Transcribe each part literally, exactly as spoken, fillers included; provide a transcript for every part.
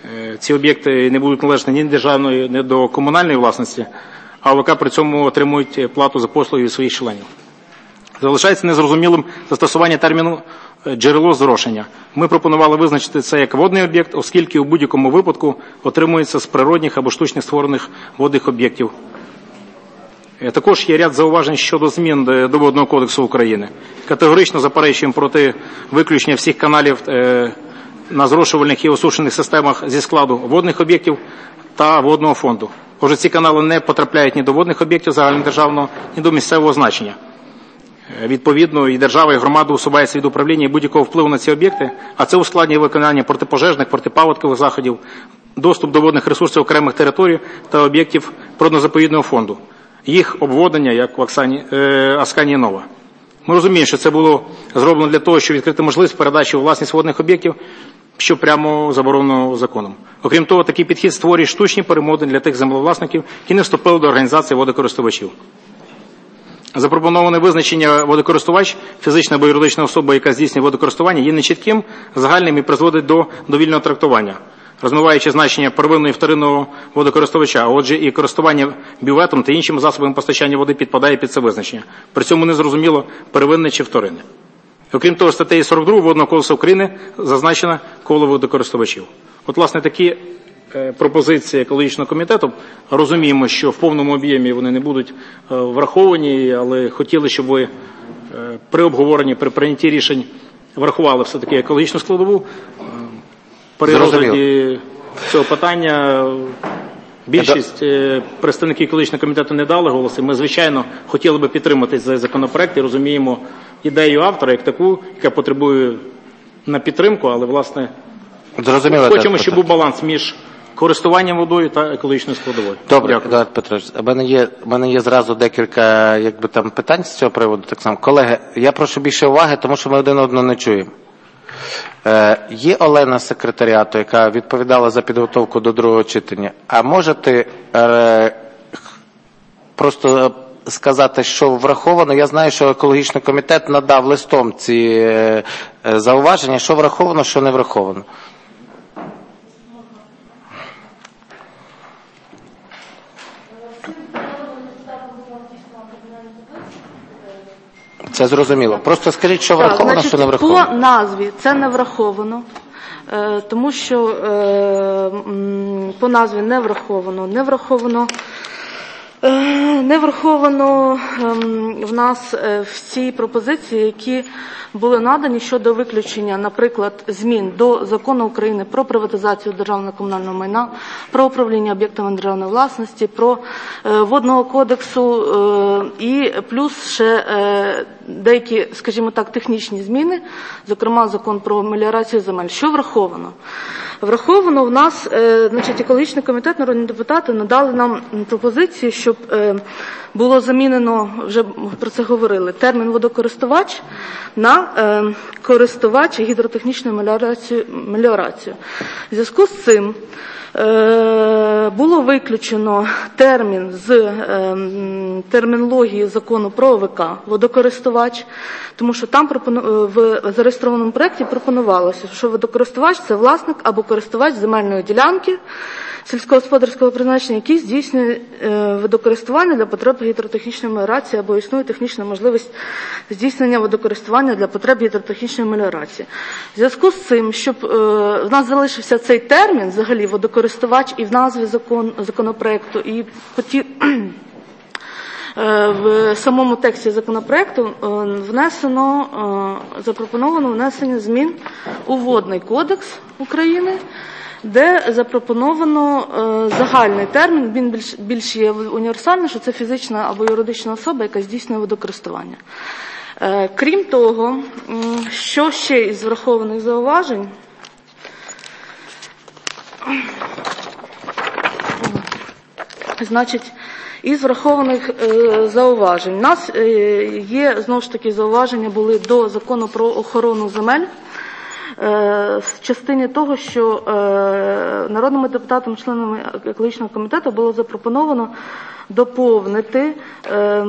ці об'єкти не будуть належати ні державної, ні до комунальної власності, а ОВК при цьому отримують плату за послуги від своїх членів. Залишається незрозумілим застосування терміну «джерело зрошення». Ми пропонували визначити це як водний об'єкт, оскільки у будь-якому випадку отримується з природних або штучно створених водних об'єктів. Також є ряд зауважень щодо змін до Водного кодексу України. Категорично заперечуємо проти виключення всіх каналів на зрошувальних і осушених системах зі складу водних об'єктів та водного фонду. Отже, ці канали не потрапляють ні до водних об'єктів загальнодержавного, ні до місцевого значення. Відповідно, і держава, і громада усувається від управління і будь-якого впливу на ці об'єкти, а це ускладнює виконання протипожежних, протипаводкових заходів, доступ до водних ресурсів окремих територій та об'єктів природно-заповідного фонду, їх обводення, як в Асканії Нова. Ми розуміємо, що це було зроблено для того, щоб відкрити можливість передачі у власність водних об'єктів, що прямо заборонено законом. Окрім того, такий підхід створює штучні перемоги для тих землевласників, які не вступили до організації водокористувачів. Запропоноване визначення водокористувач, фізична або юридична особа, яка здійснює водокористування, є нечітким, загальним і призводить до довільного трактування, розмиваючи значення первинного і вторинного водокористувача, а отже і користування бюветом та іншими засобами постачання води підпадає під це визначення. При цьому незрозуміло, первинне чи вторинне. Окрім того, статтею сорок два Водного кодексу України зазначено коло водокористувачів. От, власне, такі пропозиції екологічного комітету. Розуміємо, що в повному об'ємі вони не будуть враховані, але хотіли, щоб ви при обговоренні, при прийнятті рішень врахували все-таки екологічну складову. При розгляді цього питання більшість представників екологічного комітету не дали голоси. Ми, звичайно, хотіли би підтримати цей законопроект і розуміємо ідею автора як таку, яка потребує на підтримку, але, власне, Зрозуміло, хочемо, щоб був баланс між користуванням водою та екологічною складовою. Добре, Едуард Петрович, у мене є, у мене є зразу декілька якби, там, питань з цього приводу. Так само. Колеги, я прошу більше уваги, тому що ми один одного не чуємо. Е, є Олена з секретаріату, яка відповідала за підготовку до другого читання. А можете е, просто сказати, що враховано? Я знаю, що екологічний комітет надав листом ці е, зауваження, що враховано, що не враховано. Це зрозуміло. Просто скажіть, що враховано, так, значить, що не враховано. По назві це не враховано, тому що по назві не враховано. Не враховано, не враховано в нас в цій пропозиції, які були надані щодо виключення, наприклад, змін до Закону України про приватизацію державного комунального майна, про управління об'єктами державної власності, про Водного кодексу і плюс ще деякі, скажімо так, технічні зміни, зокрема Закон про меліорацію земель. Що враховано? Враховано в нас, значить, екологічний комітет, народні депутати надали нам пропозиції, щоб було замінено, вже про це говорили, термін водокористувач на користувач гідротехнічною меліорацією. В зв'язку з цим було виключено термін з термінології закону про ОВК «водокористувач», тому що там в зареєстрованому проєкті пропонувалося, що водокористувач – це власник або користувач земельної ділянки сільськогосподарського призначення, який здійснює водокористування для потреб гідротехнічної меліорації або існує технічна можливість здійснення водокористування для потреб гідротехнічної меліорації. В зв'язку з цим, щоб в нас залишився цей термін, взагалі, водокористувач і в назві закон, законопроекту, і поті... в самому тексті законопроекту внесено, запропоновано внесення змін у Водний кодекс України, де запропоновано загальний термін, він більш, більш є універсальний, що це фізична або юридична особа, яка здійснює водокористування. Крім того, що ще із врахованих зауважень, значить, із врахованих е, зауважень. У нас е, є, знову ж таки, зауваження були до Закону про охорону земель, е, в частині того, що е, народними депутатами, членами екологічного комітету було запропоновано доповнити е,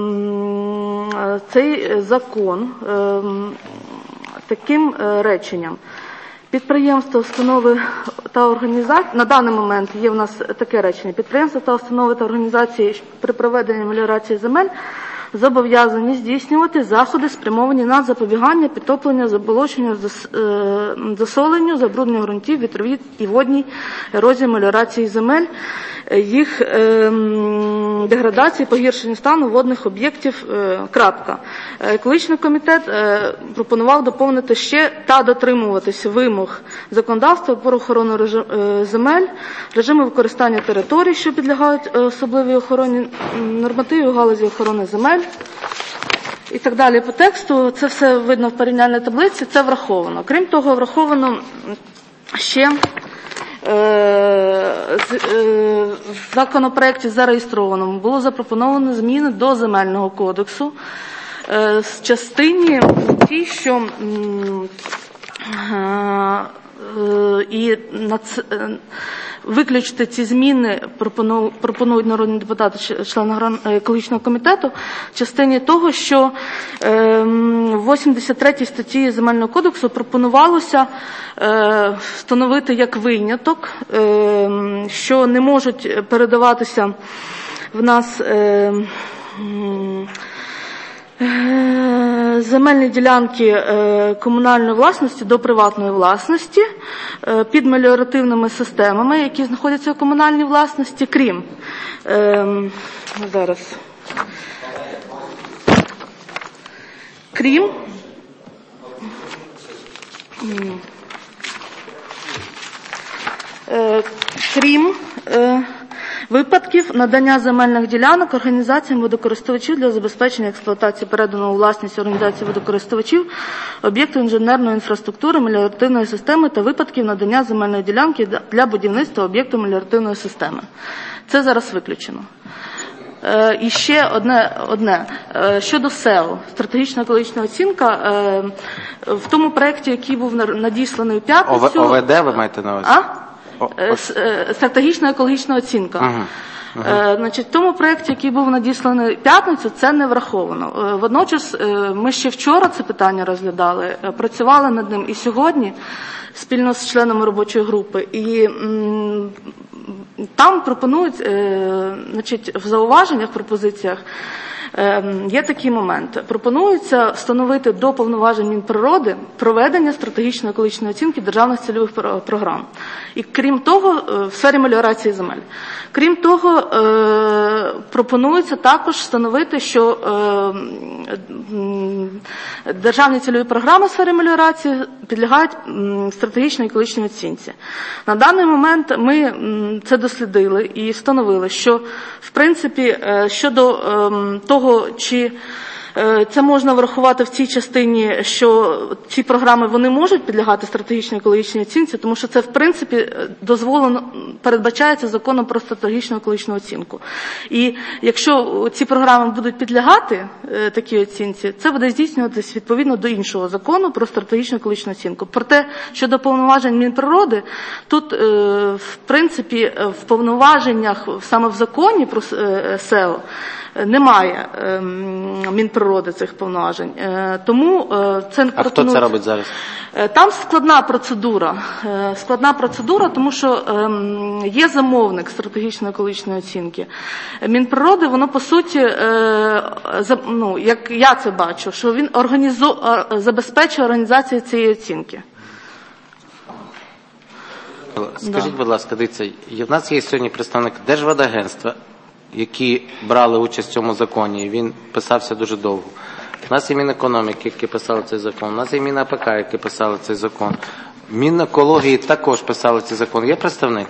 цей закон е, таким е, реченням. Підприємства, установи та організації, на даний момент є в нас таке речення, підприємства та установи та організації при проведенні меліорації земель зобов'язані здійснювати заходи, спрямовані на запобігання, підтоплення, заболочення, засоленню, забруднення ґрунтів, вітровій і водній ерозії, меліорації земель, їх деградації, погіршення стану водних об'єктів, крапка. Екологічний комітет пропонував доповнити ще та дотримуватися вимог законодавства про охорону земель, режиму використання територій, що підлягають особливій охороні, нормативів у галузі охорони земель і так далі. По тексту це все видно в порівняльній таблиці, це враховано. Крім того, враховано ще в законопроекті зареєстрованому було запропоновано зміни до Земельного кодексу з частині ті, що і виключити ці зміни пропонують народні депутати, члени екологічного комітету, в частині того, що в вісімдесят третій статті Земельного кодексу пропонувалося встановити як виняток, що не можуть передаватися в нас земельні ділянки комунальної власності до приватної власності під меліоративними системами, які знаходяться у комунальній власності, крім зараз крім крім випадків надання земельних ділянок організаціям водокористувачів для забезпечення експлуатації переданого у власність організації водокористувачів об'єкту інженерної інфраструктури меліоративної системи та випадків надання земельної ділянки для будівництва об'єкту меліоративної системи. Це зараз виключено. І ще одне, одне. Щодо СЕО, стратегічна екологічна оцінка, в тому проєкті, який був надісланий у п'ятницю... ОВД ви маєте на увазі? А? Стратегічна екологічна оцінка. Ага. Ага. Значить, в тому проєкті, який був надісланий в п'ятницю, це не враховано. Водночас ми ще вчора це питання розглядали, працювали над ним і сьогодні спільно з членами робочої групи. І м, там пропонують, е, значить, в зауваженнях, пропозиціях, є такий момент. Пропонується встановити до повноважень Мінприроди проведення стратегічної екологічної оцінки державних цільових програм. І крім того, в сфері меліорації земель. Крім того, пропонується також встановити, що державні цільові програми в сфері меліорації підлягають стратегічній екологічній оцінці. На даний момент ми це дослідили і встановили, що, в принципі, щодо того, чи це можна врахувати в цій частині, що ці програми вони можуть підлягати стратегічній екологічній оцінці, тому що це, в принципі, дозволено, передбачається законом про стратегічну екологічну оцінку. І якщо ці програми будуть підлягати е, такій оцінці, це буде здійснюватись відповідно до іншого закону про стратегічну екологічну оцінку. Проте, щодо повноважень Мінприроди, тут, е, в принципі, в повноваженнях, саме в законі про е, СЕО, немає е, Мінприроди цих повноважень. Е, тому е, це А хто це робить зараз? Е, там складна процедура. Е, складна процедура, тому що е, є замовник стратегічної екологічної оцінки. Мінприроди, воно по суті, е, за, ну, як я це бачу, що він організу, е, забезпечує організацію цієї оцінки. Скажіть, Да. будь ласка, дивіться, в нас є сьогодні представник Держводагентства, які брали участь в цьому законі, і він писався дуже довго. У нас є Мінекономіки, які писали цей закон, у нас є МінАПК, які писали цей закон. Мінекології також писали цей закон. Є представник?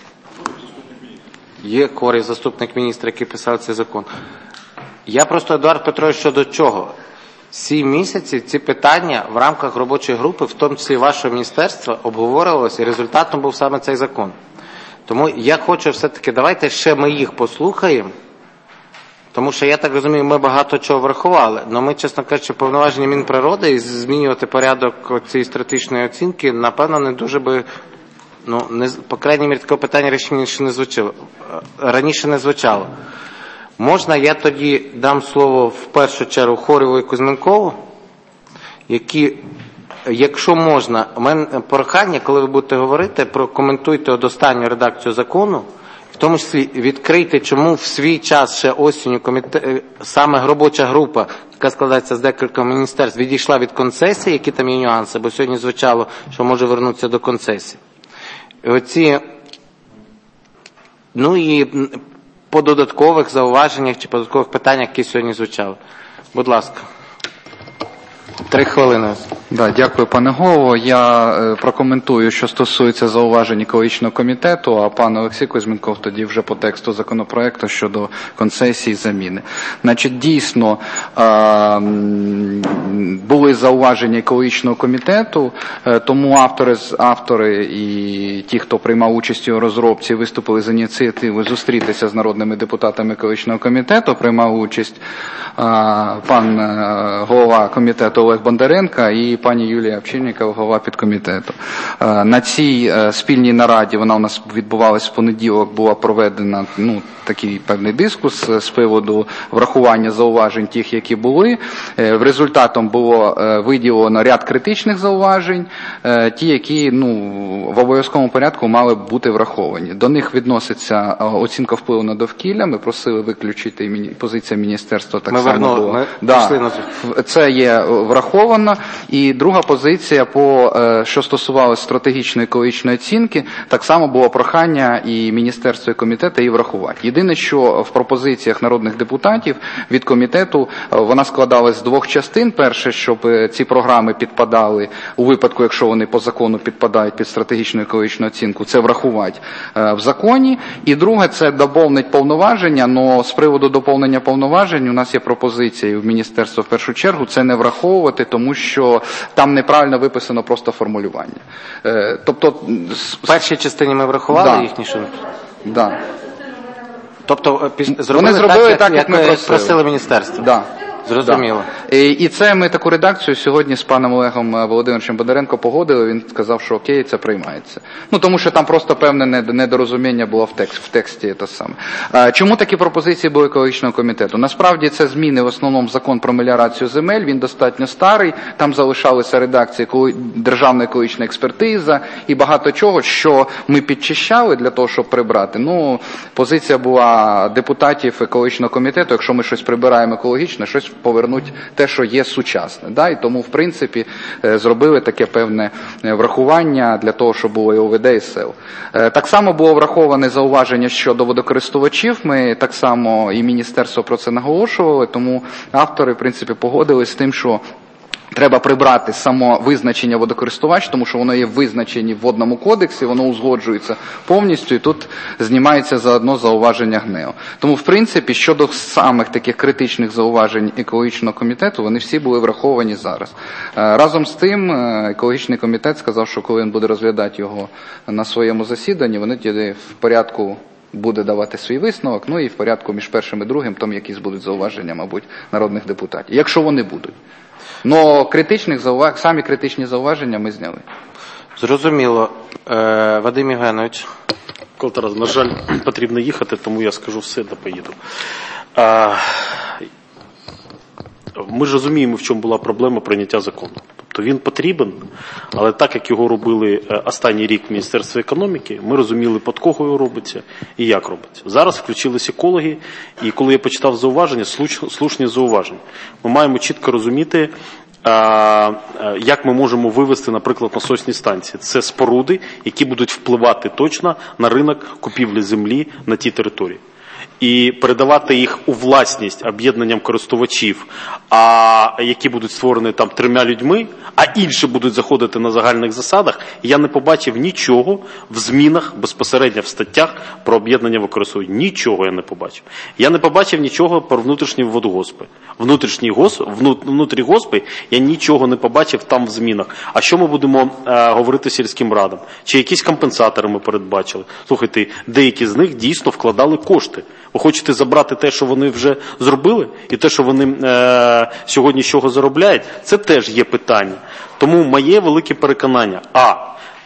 Є Корій, заступник міністра, який писав цей закон. Я просто, Едуард Петрович, щодо чого? Сім місяців ці питання в рамках робочої групи, в тому числі вашого міністерства, обговорювалося, і результатом був саме цей закон. Тому я хочу все-таки, давайте ще ми їх послухаємо, тому що, я так розумію, ми багато чого врахували, але ми, чесно кажучи, повноваження Мінприроди і змінювати порядок цієї стратегічної оцінки, напевно, не дуже би, ну, не, по крайній мірі, такого питання раніше не звучало. Раніше не звучало. Можна я тоді дам слово в першу чергу Хорєву і Кузьменкову, які Якщо можна, у мене прохання, коли ви будете говорити, прокоментуйте останню редакцію закону, в тому числі відкрийте, чому в свій час ще осінню комітет, саме робоча група, яка складається з декількох міністерств, відійшла від концесії, які там є нюанси, бо сьогодні звучало, що може вернутися до концесії. І оці, ну і по додаткових зауваженнях чи по додаткових питаннях, які сьогодні звучали. Будь ласка. Три хвилини. Да, дякую, пане голово. Я е, прокоментую, що стосується зауважень екологічного комітету, а пан Олексій Кузьменков тоді вже по тексту законопроекту щодо концесії заміни. Значить, дійсно, е, були зауваження екологічного комітету, е, тому автори, автори і ті, хто приймав участь у розробці, виступили з ініціативою зустрітися з народними депутатами екологічного комітету, приймав участь е, пан е, голова комітету Олег Бондаренко і пані Юлія Овчинникова, голова підкомітету. На цій спільній нараді, вона у нас відбувалась в понеділок, була проведена ну, такий певний дискус з приводу врахування зауважень тих, які були. В результатом було виділено ряд критичних зауважень, ті, які ну, в обов'язковому порядку мали б бути враховані. До них відноситься оцінка впливу на довкілля. Ми просили виключити, і позиція міністерства так ми само вернули, була. Ми да, це є враховано. І друга позиція, по, що стосувалося стратегічної екологічної оцінки, так само було прохання і міністерства, і комітету її врахувати. Єдине, що в пропозиціях народних депутатів від комітету вона складалась з двох частин. Перше, щоб ці програми підпадали у випадку, якщо вони по закону підпадають під стратегічну екологічну оцінку, це врахувати в законі. І друге, це доповнить повноваження, але з приводу доповнення повноважень у нас є пропозиція в міністерства в першу чергу це не враховувати, тому що там неправильно виписано просто формулювання. Тобто, в першій частині ми врахували да. їхні що? Да. Тобто зробили, Вони зробили так, так, як, як ми просили. просили міністерство. Да. Зрозуміло. Да. І, і це ми таку редакцію сьогодні з паном Олегом Володимировичем Бондаренко погодили, він сказав, що окей, це приймається. Ну, тому що там просто певне недорозуміння було в, текст, в тексті. Те саме. А, чому такі пропозиції були екологічного комітету? Насправді це зміни в основному в закон про меліорацію земель, він достатньо старий, там залишалися редакції державна екологічна експертиза і багато чого, що ми підчищали для того, щоб прибрати. Ну, позиція була депутатів екологічного комітету, якщо ми щось прибираємо екологічне, щось повернуть те, що є сучасне. Да? І тому, в принципі, зробили таке певне врахування для того, щоб було і ОВД, і СЕЛ. Так само було враховане зауваження щодо водокористувачів. Ми так само і міністерство про це наголошували, тому автори, в принципі, погодились з тим, що треба прибрати само визначення водокористувач, тому що воно є визначені в водному кодексі, воно узгоджується повністю, і тут знімається заодно зауваження ГНЕО. Тому, в принципі, щодо самих таких критичних зауважень екологічного комітету, вони всі були враховані зараз. Разом з тим, екологічний комітет сказав, що коли він буде розглядати його на своєму засіданні, вони тоді в порядку буде давати свій висновок, ну і в порядку між першим і другим, там якісь будуть зауваження, мабуть, народних депутатів. Якщо вони будуть. Но критичних зауваж... самі критичні зауваження ми зняли. Зрозуміло. Е, Вадим Євгенович. Колтараз, на жаль, потрібно їхати, тому я скажу все, де поїду. А, ми ж розуміємо, в чому була проблема прийняття закону. Тобто він потрібен, але так, як його робили останній рік в Міністерстві економіки, ми розуміли, під кого його робиться і як робиться. Зараз включились екологи, і коли я почитав зауваження, слушні зауваження. Ми маємо чітко розуміти, як ми можемо вивести, наприклад, насосні станції. Це споруди, які будуть впливати точно на ринок купівлі землі на тій території. І передавати їх у власність об'єднанням користувачів, а які будуть створені там трьома людьми, а інші будуть заходити на загальних засадах, я не побачив нічого в змінах, безпосередньо в статтях про об'єднання використовування. Нічого я не побачив. Я не побачив нічого про внутрішні водогоспи. Внутрішні гос, внутрі госпи я нічого не побачив там в змінах. А що ми будемо е, говорити сільським радам? Чи якісь компенсатори ми передбачили? Слухайте, деякі з них дійсно вкладали кошти. Ви хочете забрати те, що вони вже зробили, і те, що вони е, сьогодні з чого заробляють, це теж є питання. Тому моє велике переконання, а,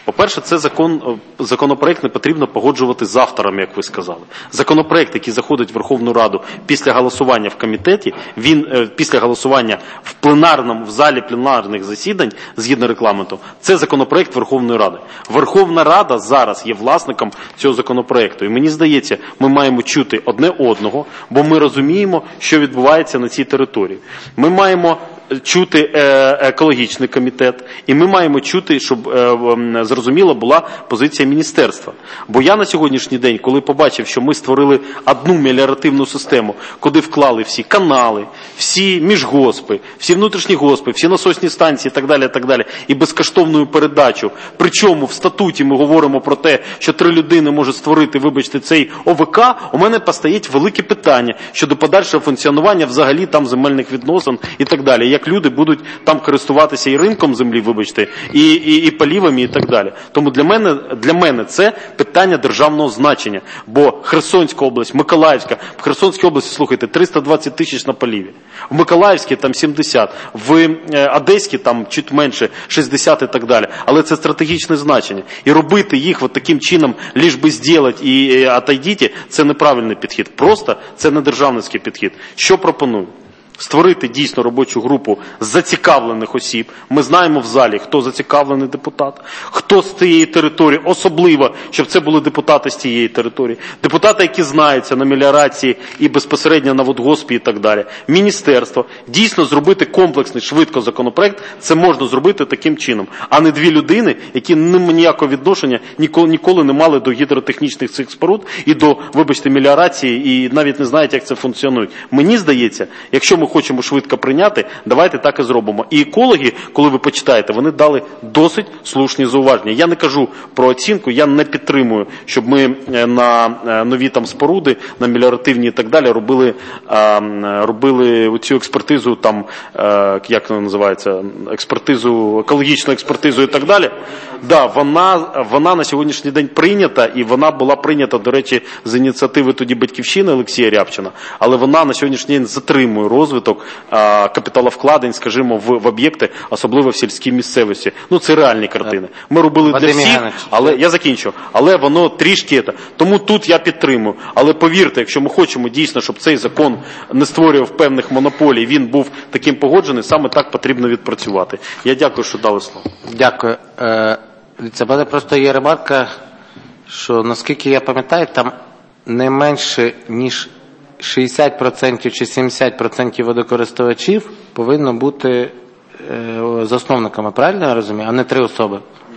По-перше, це закон, законопроект не потрібно погоджувати з авторами, як ви сказали. Законопроект, який заходить в Верховну Раду після голосування в комітеті, він після голосування в пленарному, в залі пленарних засідань, згідно регламенту, це законопроект Верховної Ради. Верховна Рада зараз є власником цього законопроекту. І мені здається, ми маємо чути одне одного, бо ми розуміємо, що відбувається на цій території. Ми маємо чути екологічний комітет, і ми маємо чути, щоб зрозуміла була позиція міністерства. Бо я на сьогоднішній день, коли побачив, що ми створили одну меліоративну систему, куди вклали всі канали, всі міжгоспи, всі внутрішні госпи, всі насосні станції і так далі, так далі, і безкоштовну передачу. Причому в статуті ми говоримо про те, що три людини можуть створити, вибачте, цей О В К, у мене постають великі питання щодо подальшого функціонування взагалі там земельних відносин і так далі. Як люди будуть там користуватися і ринком землі, вибачте, і, і, і полівами і так далі. Тому для мене, для мене це питання державного значення. Бо Херсонська область, Миколаївська, в Херсонській області, слухайте, триста двадцять тисяч на поліві. В Миколаївській там сімдесят, в Одеській там чуть менше, шістдесят і так далі. Але це стратегічне значення. І робити їх от таким чином, лиш би зробити і отойдіть, це неправильний підхід. Просто це не державницький підхід. Що пропоную? Створити дійсно робочу групу зацікавлених осіб. Ми знаємо в залі, хто зацікавлений депутат, хто з цієї території, особливо, щоб це були депутати з цієї території. Депутати, які знаються на меліорації і безпосередньо на водгоспі і так далі. Міністерство. Дійсно зробити комплексний, швидко законопроект, це можна зробити таким чином. А не дві людини, які ніякого відношення ніколи, ніколи не мали до гідротехнічних цих споруд і до, вибачте, меліорації і навіть не знають, як це функціонує. Мені здається, якщо ми хочемо швидко прийняти, давайте так і зробимо. І екологи, коли ви почитаєте, вони дали досить слушні зауваження. Я не кажу про оцінку, я не підтримую, щоб ми на нові там споруди, на меліоративні і так далі робили, робили цю експертизу, там, як вона називається, експертизу, екологічну експертизу і так далі. Да, вона, вона на сьогоднішній день прийнята, і вона була прийнята, до речі, з ініціативи тоді Батьківщини Олексія Рябчина, але вона на сьогоднішній день затримує розвиток а, капіталовкладень, скажімо, в, в об'єкти, особливо в сільській місцевості. Ну, це реальні картини. Ми робили для всіх, але, я закінчу, але воно трішки, тому тут я підтримую. Але повірте, якщо ми хочемо дійсно, щоб цей закон не створював певних монополій, він був таким погоджений, саме так потрібно відпрацювати. Я дякую, що дали слово. Дякую. Це буде просто є ремарка, що, наскільки я пам'ятаю, там не менше, ніж шістдесят відсотків чи сімдесят відсотків водокористувачів повинно бути е, засновниками, правильно я розумію, а не три особи?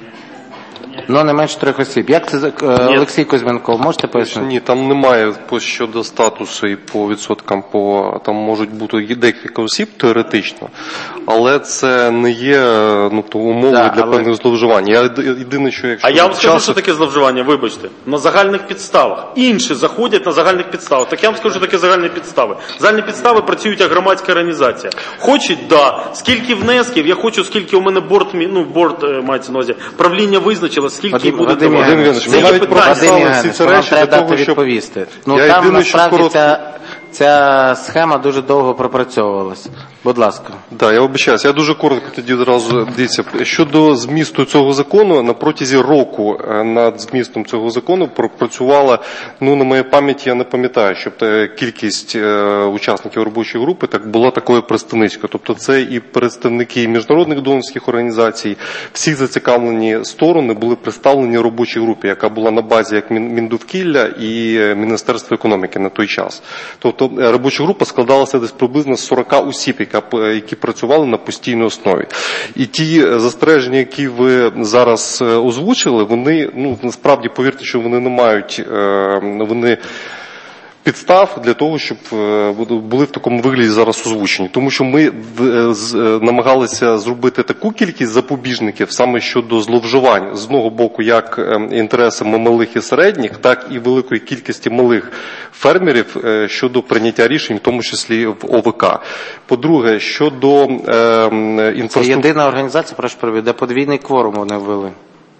Ну, не менше трьох осіб. Як це, е, Олексій Кузьменков, можете пояснити? Ні, там немає по щодо статусу і по відсоткам, по, там можуть бути декілька осіб теоретично, але це не є ну, то умови да, для але... певних зловживань. Я єдине, що якщо... А я вам скажу, часу... що таке зловживання, вибачте, на загальних підставах. Інші заходять на загальних підставах. Так я вам скажу, що таке загальні підстави. Загальні підстави працюють як громадська організація. Хочуть, да. Скільки внесків, я хочу, скільки у мене борт, ну, борт, мається на увазі, правління визначило, скільки буде Вадим Євгенович, ви навіть прописали всі ці речі для того, щоб... відповісти. Ну, я там, єдине, насправді, коротко... ця, ця схема дуже довго пропрацьовувалася. Будь ласка. Так, да, я обіцяюся. Я дуже коротко тоді одразу, дивіться, щодо змісту цього закону, на протязі року над змістом цього закону пропрацювала, ну, на моїй пам'яті, я не пам'ятаю, щоб кількість учасників робочої групи так була такою представницькою. Тобто це і представники міжнародних донорських організацій, всі зацікавлені сторони були представлені робочій групі, яка була на базі як Міндовкілля і Міністерства економіки на той час. Тобто робоча група складалася десь приблизно з сорока осіб, які працювали на постійній основі. І ті застереження, які ви зараз озвучили, вони, ну, насправді, повірте, що вони не мають, вони підстав для того, щоб були в такому вигляді зараз озвучені. Тому що ми намагалися зробити таку кількість запобіжників саме щодо зловживань. З одного боку, як інтересами малих і середніх, так і великої кількості малих фермерів щодо прийняття рішень, в тому числі в О В К. По-друге, щодо інфраструктури... Це єдина організація, прошу перевірити, де подвійний кворум вони ввели.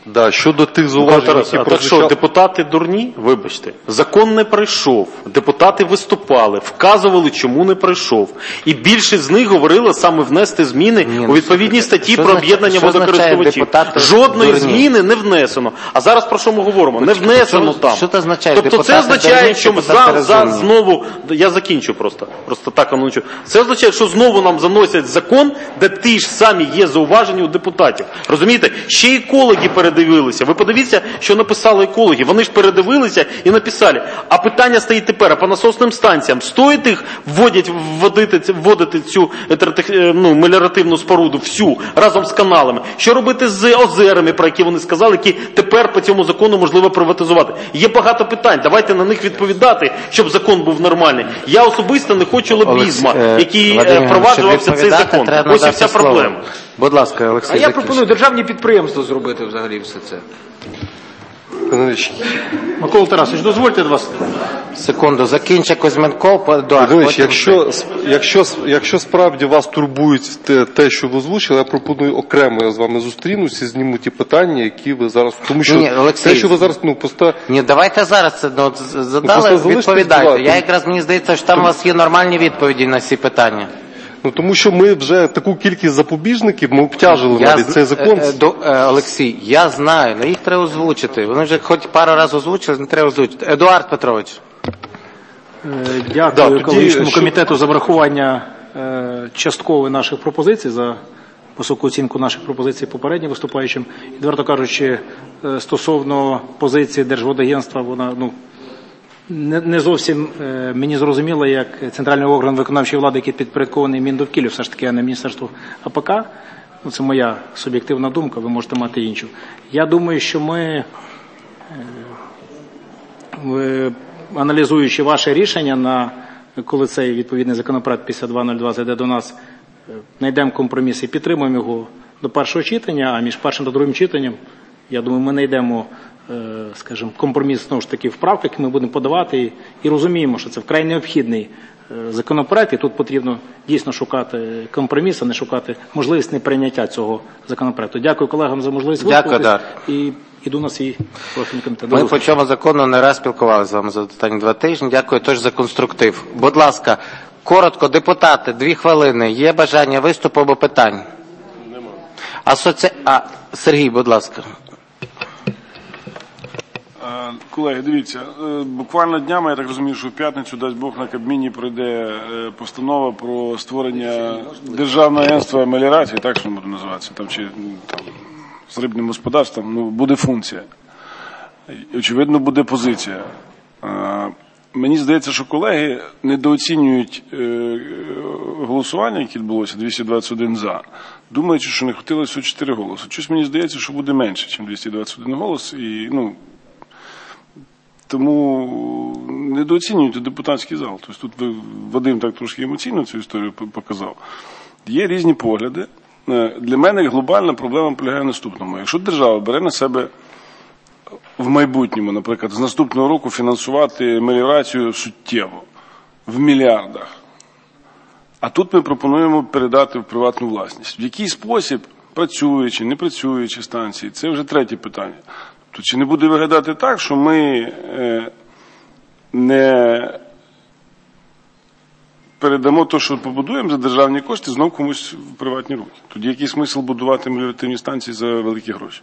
Да, щодо тих зауважень, Тарас, які а так що, прозвучали... депутати дурні? Вибачте. Закон не пройшов. Депутати виступали, вказували, чому не пройшов. І більшість з них говорили саме внести зміни Ні, у відповідні статті що про означає- об'єднання що означає водокористувачів. депутати Жодної дурні? зміни не внесено. А зараз про що ми говоримо? Не внесено що- там. що це означає? Тобто це Депутати означає, дурні, що депутати за, за розумні? знову, я закінчу просто, просто так воно нічого. Це означає, що знову нам заносять закон, де ті ж самі є зауваження у депутатів. Розумієте? Ще екологи передивилися. Ви подивіться, що написали екологи. Вони ж передивилися і написали. А питання стоїть тепер, а по насосним станціям стоїть їх вводять, вводити, вводити цю ну, меліоративну споруду всю, разом з каналами? Що робити з озерами, про які вони сказали, які тепер по цьому закону можливо приватизувати? Є багато питань, давайте на них відповідати, щоб закон був нормальний. Я особисто не хочу лобізму, який впроваджувався цей закон. Ось і вся проблема. Будь ласка, Олексій. А я закінчуйте. пропоную державні підприємства зробити взагалі все це. Микола Тарасович, дозвольте вас. Секунду, закінчи Кузьменко, Едуард. Володимирович, потім якщо, якщо, якщо справді вас турбують те, те, що ви озвучили, я пропоную окремо, я з вами зустрінусь і зніму ті питання, які ви зараз... Тому що Ні, Олексій, те, що ви зараз ну, поста... Ні, давайте зараз це ну, з- задали, просто залиште відповідайте. слова. Я якраз, мені здається, що там у вас є нормальні відповіді на ці питання. Ну, тому що ми вже таку кількість запобіжників, ми обтяжили Я навіть з- цей закон. е, е, до- е, Олексій, я знаю, але їх треба озвучити. Вони вже хоч пару разів озвучили, не треба озвучити. Едуард Петрович. Е, Дякую Да, тоді, екологічному що- комітету за врахування е, частково наших пропозицій, за високу оцінку наших пропозицій попереднім виступаючим. Відверто кажучи, е, стосовно позиції Держводагентства, вона ну, не, не зовсім е, мені зрозуміло, як центральний орган виконавчої влади, який підпорядкований Міндовкіллю, все ж таки, а не Міністерству А П К. Ну, це моя суб'єктивна думка, ви можете мати іншу. Я думаю, що ми, е, в- аналізуючи ваше рішення, на, коли цей відповідний законопроект п'ятдесят два нуль два зайде до нас, е, знайдемо компроміс і підтримуємо його до першого читання, а між першим та другим читанням, я думаю, ми знайдемо, е, скажімо, компроміс, знову ж таки, в правках, які ми будемо подавати, і, і розуміємо, що це вкрай необхідний е, законопроект, і тут потрібно дійсно шукати компроміс, а не шукати можливість неприйняття цього законопроекту. Дякую колегам за можливість Дякую, висловитись і іду на свій профільний комітет. До Ми по зустрічі. цьому закону не раз спілкувалися з вами за останні два тижні. Дякую теж за конструктив. Будь ласка, коротко, депутати, дві хвилини. Є бажання виступу або питань? Нема. Асоці... А, Сергій, будь ласка. Е, Колеги, дивіться, е, буквально днями, я так розумію, що в п'ятницю, дасть Бог, на Кабміні пройде е, постанова про створення Державного агентства меліорації, так що може називатися, там, чи там, з рибним господарством, ну, буде функція. І, очевидно, буде позиція. Е, Мені здається, що колеги недооцінюють е, голосування, яке відбулося, двісті двадцять один за, думаючи, що не хватило всього чотири голоси. Щось мені здається, що буде менше, ніж двісті двадцять один голос, і, ну, тому недооцінюйте депутатський зал. Тобто тут ви, Вадим так трошки емоційно цю історію показав. Є різні погляди. Для мене глобальна проблема полягає в наступному. Якщо держава бере на себе в майбутньому, наприклад, з наступного року фінансувати меліорацію суттєво, в мільярдах, а тут ми пропонуємо передати в приватну власність. В який спосіб, працюючи, не працюючи станції, це вже третє питання. То чи не буде виглядати так, що ми е, не передамо те, що побудуємо за державні кошти, знов комусь в приватні руки? Тоді який смисл будувати меліоративні станції за великі гроші?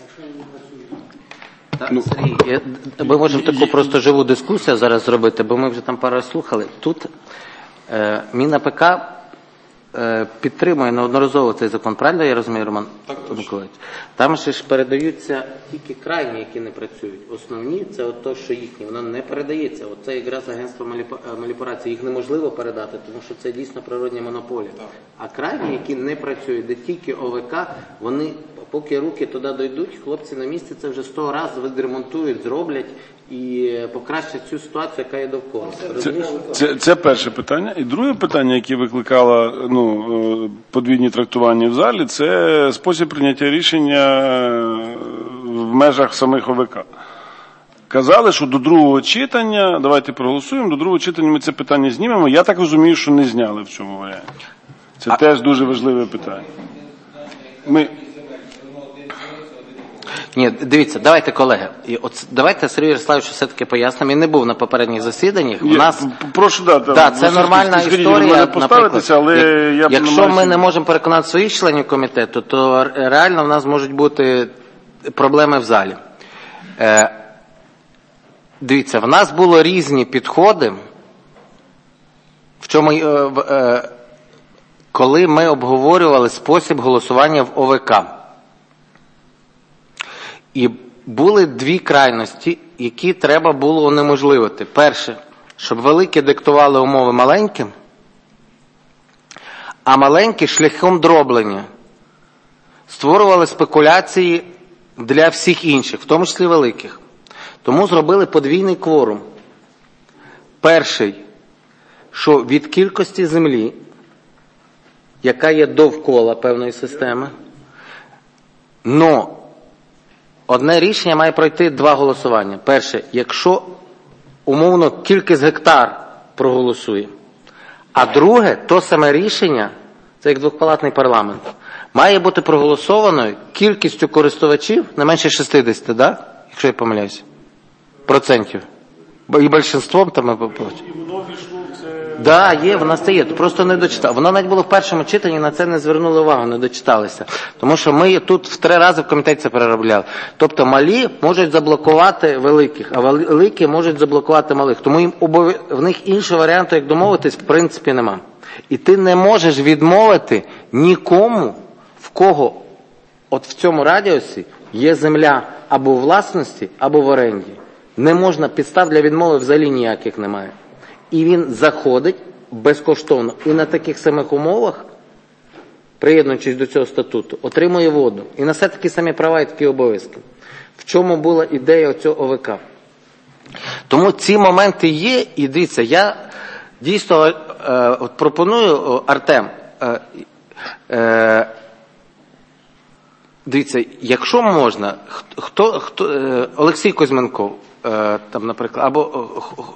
Так, ну, Сергій, я, ми можемо таку просто живу дискусію зараз зробити, бо ми вже там пару раз слухали. Тут е, МінАПК е, підтримує неодноразово цей закон, правильно я розумію, Роман Миколаївич? Там ще ж передаються тільки крайні, які не працюють. Основні – це от то, що їхні, воно не передається. От це якраз агентство маніпуляції, їх неможливо передати, тому що це дійсно природня монополія. А крайні, які не працюють, де тільки О В К, вони, поки руки туди дійдуть, хлопці на місці це вже сто разів відремонтують, зроблять і покращать цю ситуацію, яка є довкола. Це, це, це перше питання. І друге питання, яке викликало ну, подвійні трактування в залі, це спосіб прийняття рішення в межах самих О В К. Казали, що до другого читання, давайте проголосуємо, до другого читання ми це питання знімемо. Я так розумію, що не зняли в цьому варіанті. Це а... теж дуже важливе питання. Ми... Ні, дивіться, давайте, колеги, і от давайте Сергію Ярославовичу все-таки пояснимо. Він не був на попередніх засіданнях. У нас, прошу, да, там, да, це нормальна історія, наприклад. Але я якщо ми не можемо переконати своїх членів комітету, то реально в нас можуть бути проблеми в залі. Е, дивіться, в нас було різні підходи, в чому, е, е, коли ми обговорювали спосіб голосування в О В К. І були дві крайності, які треба було унеможливити. Перше, щоб великі диктували умови маленьким, а маленькі шляхом дроблення створювали спекуляції для всіх інших, в тому числі великих. Тому зробили подвійний кворум. Перший, що від кількості землі, яка є довкола певної системи, но одне рішення має пройти два голосування. Перше, якщо умовно кількість гектар проголосує. А друге, то саме рішення, це як двохпалатний парламент, має бути проголосованою кількістю користувачів не менше шістдесят, да? Якщо я помиляюся, процентів. І більшинством там ми попробуємо. Да, є, в нас це є, просто не дочитали. Воно навіть було в першому читанні, на це не звернули увагу, не дочиталися. Тому що ми тут в три рази в комітеті це переробляли. Тобто малі можуть заблокувати великих, а великі можуть заблокувати малих. Тому їм обов... в них іншого варіанту, як домовитись, в принципі нема. І ти не можеш відмовити нікому, в кого от в цьому радіусі є земля або у власності, або в оренді. Не можна, підстав для відмови взагалі ніяких немає. І він заходить безкоштовно. І на таких самих умовах, приєднуючись до цього статуту, отримує воду. І на все такі самі права і такі обов'язки. В чому була ідея цього О В К? Тому ці моменти є. І дивіться, я дійсно е, от пропоную, Артем, е, е, дивіться, якщо можна, хто, хто, е, Олексій Кузьменков, е, там, наприклад, або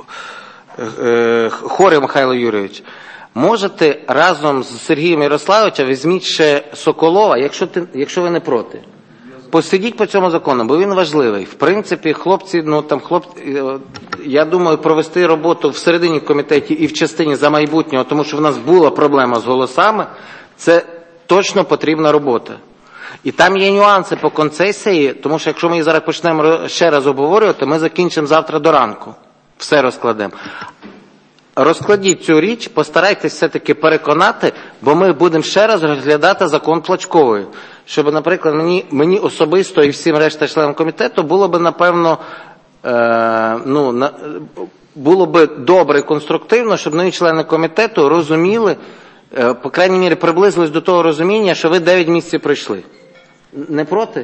Хорів Михайло Юрійович, можете разом з Сергієм Ярославовичем візьміть ще Соколова, якщо, ти, якщо ви не проти. Посидіть по цьому закону, бо він важливий. В принципі, хлопці, ну там хлопці, я думаю, провести роботу всередині комітеті і в частині за майбутнього, тому що в нас була проблема з голосами, це точно потрібна робота. І там є нюанси по концесії, тому що якщо ми її зараз почнемо ще раз обговорювати, ми закінчимо завтра до ранку. Все розкладемо. Розкладіть цю річ, постарайтесь все-таки переконати, бо ми будемо ще раз розглядати закон Плачкової. Щоб, наприклад, мені, мені особисто і всім решта членам комітету було б, напевно, е, ну, на, було б добре і конструктивно, щоб нові члени комітету розуміли, е, по крайній мірі, приблизились до того розуміння, що ви дев'ять місяців пройшли. Не проти?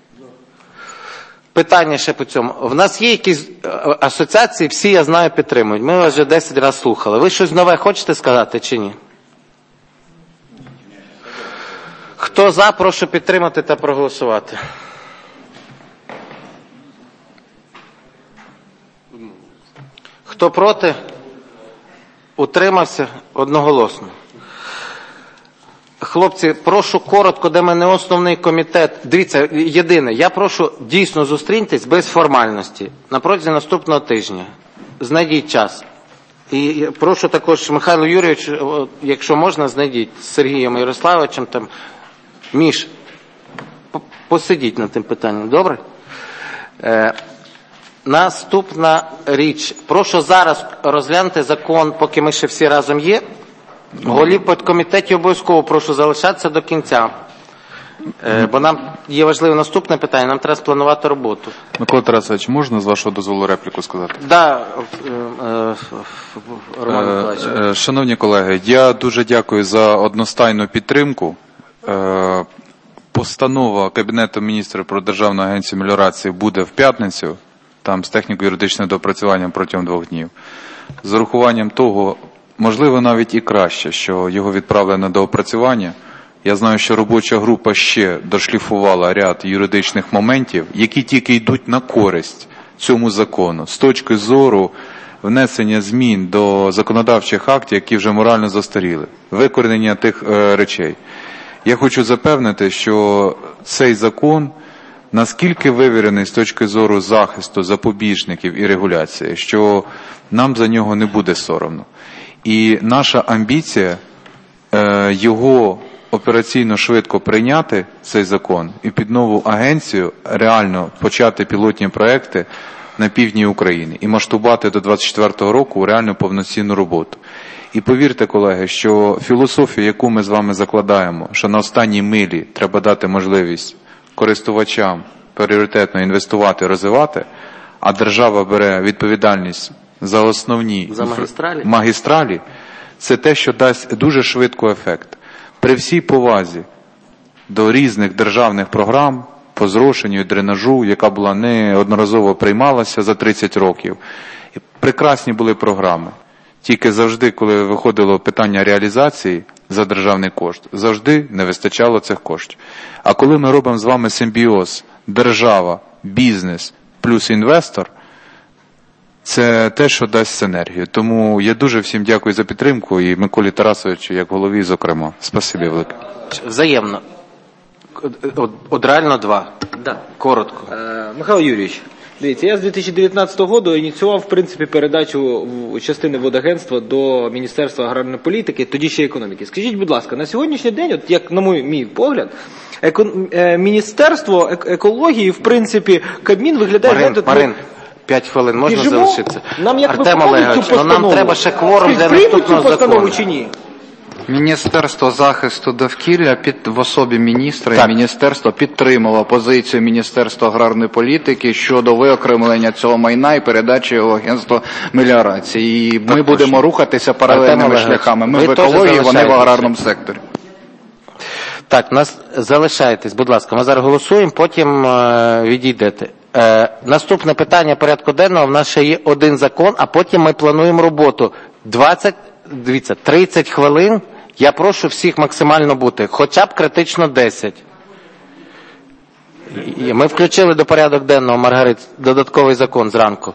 Питання ще по цьому. В нас є якісь асоціації, всі, я знаю, підтримують. Ми вас вже десять разів слухали. Ви щось нове хочете сказати чи ні? Хто за, прошу підтримати та проголосувати. Хто проти? Утримався одноголосно. Хлопці, прошу коротко, де мене основний комітет. Дивіться, єдине, я прошу дійсно зустріньтесь без формальності на протязі наступного тижня. Знайдіть час. І прошу також Михайло Юрійович, якщо можна, знайдіть з Сергієм Ярославовичем там. Міш, посидіть над тим питанням, добре? Е, наступна річ. Прошу зараз розглянути закон, поки ми ще всі разом є. Голів підкомітетів обов'язково прошу залишатися до кінця, е, бо нам є важливе наступне питання, нам треба спланувати роботу. Микола Тарасович, можна з вашого дозволу репліку сказати? Да, е, е, Роман Миколаївич. Шановні колеги, я дуже дякую за одностайну підтримку. Е, постанова Кабінету міністрів про Державну агенцію меліорації буде в п'ятницю, там з техніко-юридичним допрацюванням протягом двох днів. З урахуванням того, можливо, навіть і краще, що його відправили на доопрацювання. Я знаю, що робоча група ще дошліфувала ряд юридичних моментів, які тільки йдуть на користь цьому закону, з точки зору внесення змін до законодавчих актів, які вже морально застаріли, викоренення тих е, речей. Я хочу запевнити, що цей закон наскільки вивірений з точки зору захисту запобіжників і регуляції, що нам за нього не буде соромно. І наша амбіція е, його операційно швидко прийняти, цей закон, і під нову агенцію реально почати пілотні проекти на півдні України і масштабувати до двадцять четвертого року реально повноцінну роботу. І повірте, колеги, що філософія, яку ми з вами закладаємо, що на останній милі треба дати можливість користувачам пріоритетно інвестувати, розвивати, а держава бере відповідальність за основні за магістралі? магістралі, це те, що дасть дуже швидко ефект. При всій повазі до різних державних програм по зрошенню і дренажу, яка була неодноразово приймалася за тридцять років. І прекрасні були програми. Тільки завжди, коли виходило питання реалізації за державний кошт, завжди не вистачало цих коштів. А коли ми робимо з вами симбіоз держава, бізнес плюс інвестор, це те, що дасть синергію. Тому я дуже всім дякую за підтримку і Миколі Тарасовичу, як голові, зокрема. Спасибі велике. Взаємно. От, от реально два. Да. Коротко. Е, Михайло Юрійович, дивіться, я з дві тисячі дев'ятнадцятого року ініціював, в принципі, передачу частини водагентства до Міністерства аграрної політики, тоді ще економіки. Скажіть, будь ласка, на сьогоднішній день, от як на мій, мій погляд, еко, е, Міністерство екології, в принципі, Кабмін виглядає... Марин, знаєте, Марин, п'ять хвилин можна біжимо? залишитися? Нам як Артем Олегович, ну нам треба ще кворум для наступного цю постанову закону. чи ні? Міністерство захисту довкілля під, в особі міністра Так. і міністерство підтримало позицію Міністерства аграрної політики щодо виокремлення цього майна і передачі його агентству меліорації. І ми будемо рухатися паралельними Артем шляхами. Ми ви в теж екології, вони в залишаєтеся. аграрному секторі. Так, нас залишайтесь, будь ласка, ми зараз голосуємо, потім е, відійдете. Е, наступне питання порядку денного, в нас ще є один закон, а потім ми плануємо роботу. двадцять, дивіться, тридцять хвилин, я прошу всіх максимально бути, хоча б критично десять. І ми включили до порядок денного, Маргарит, додатковий закон зранку.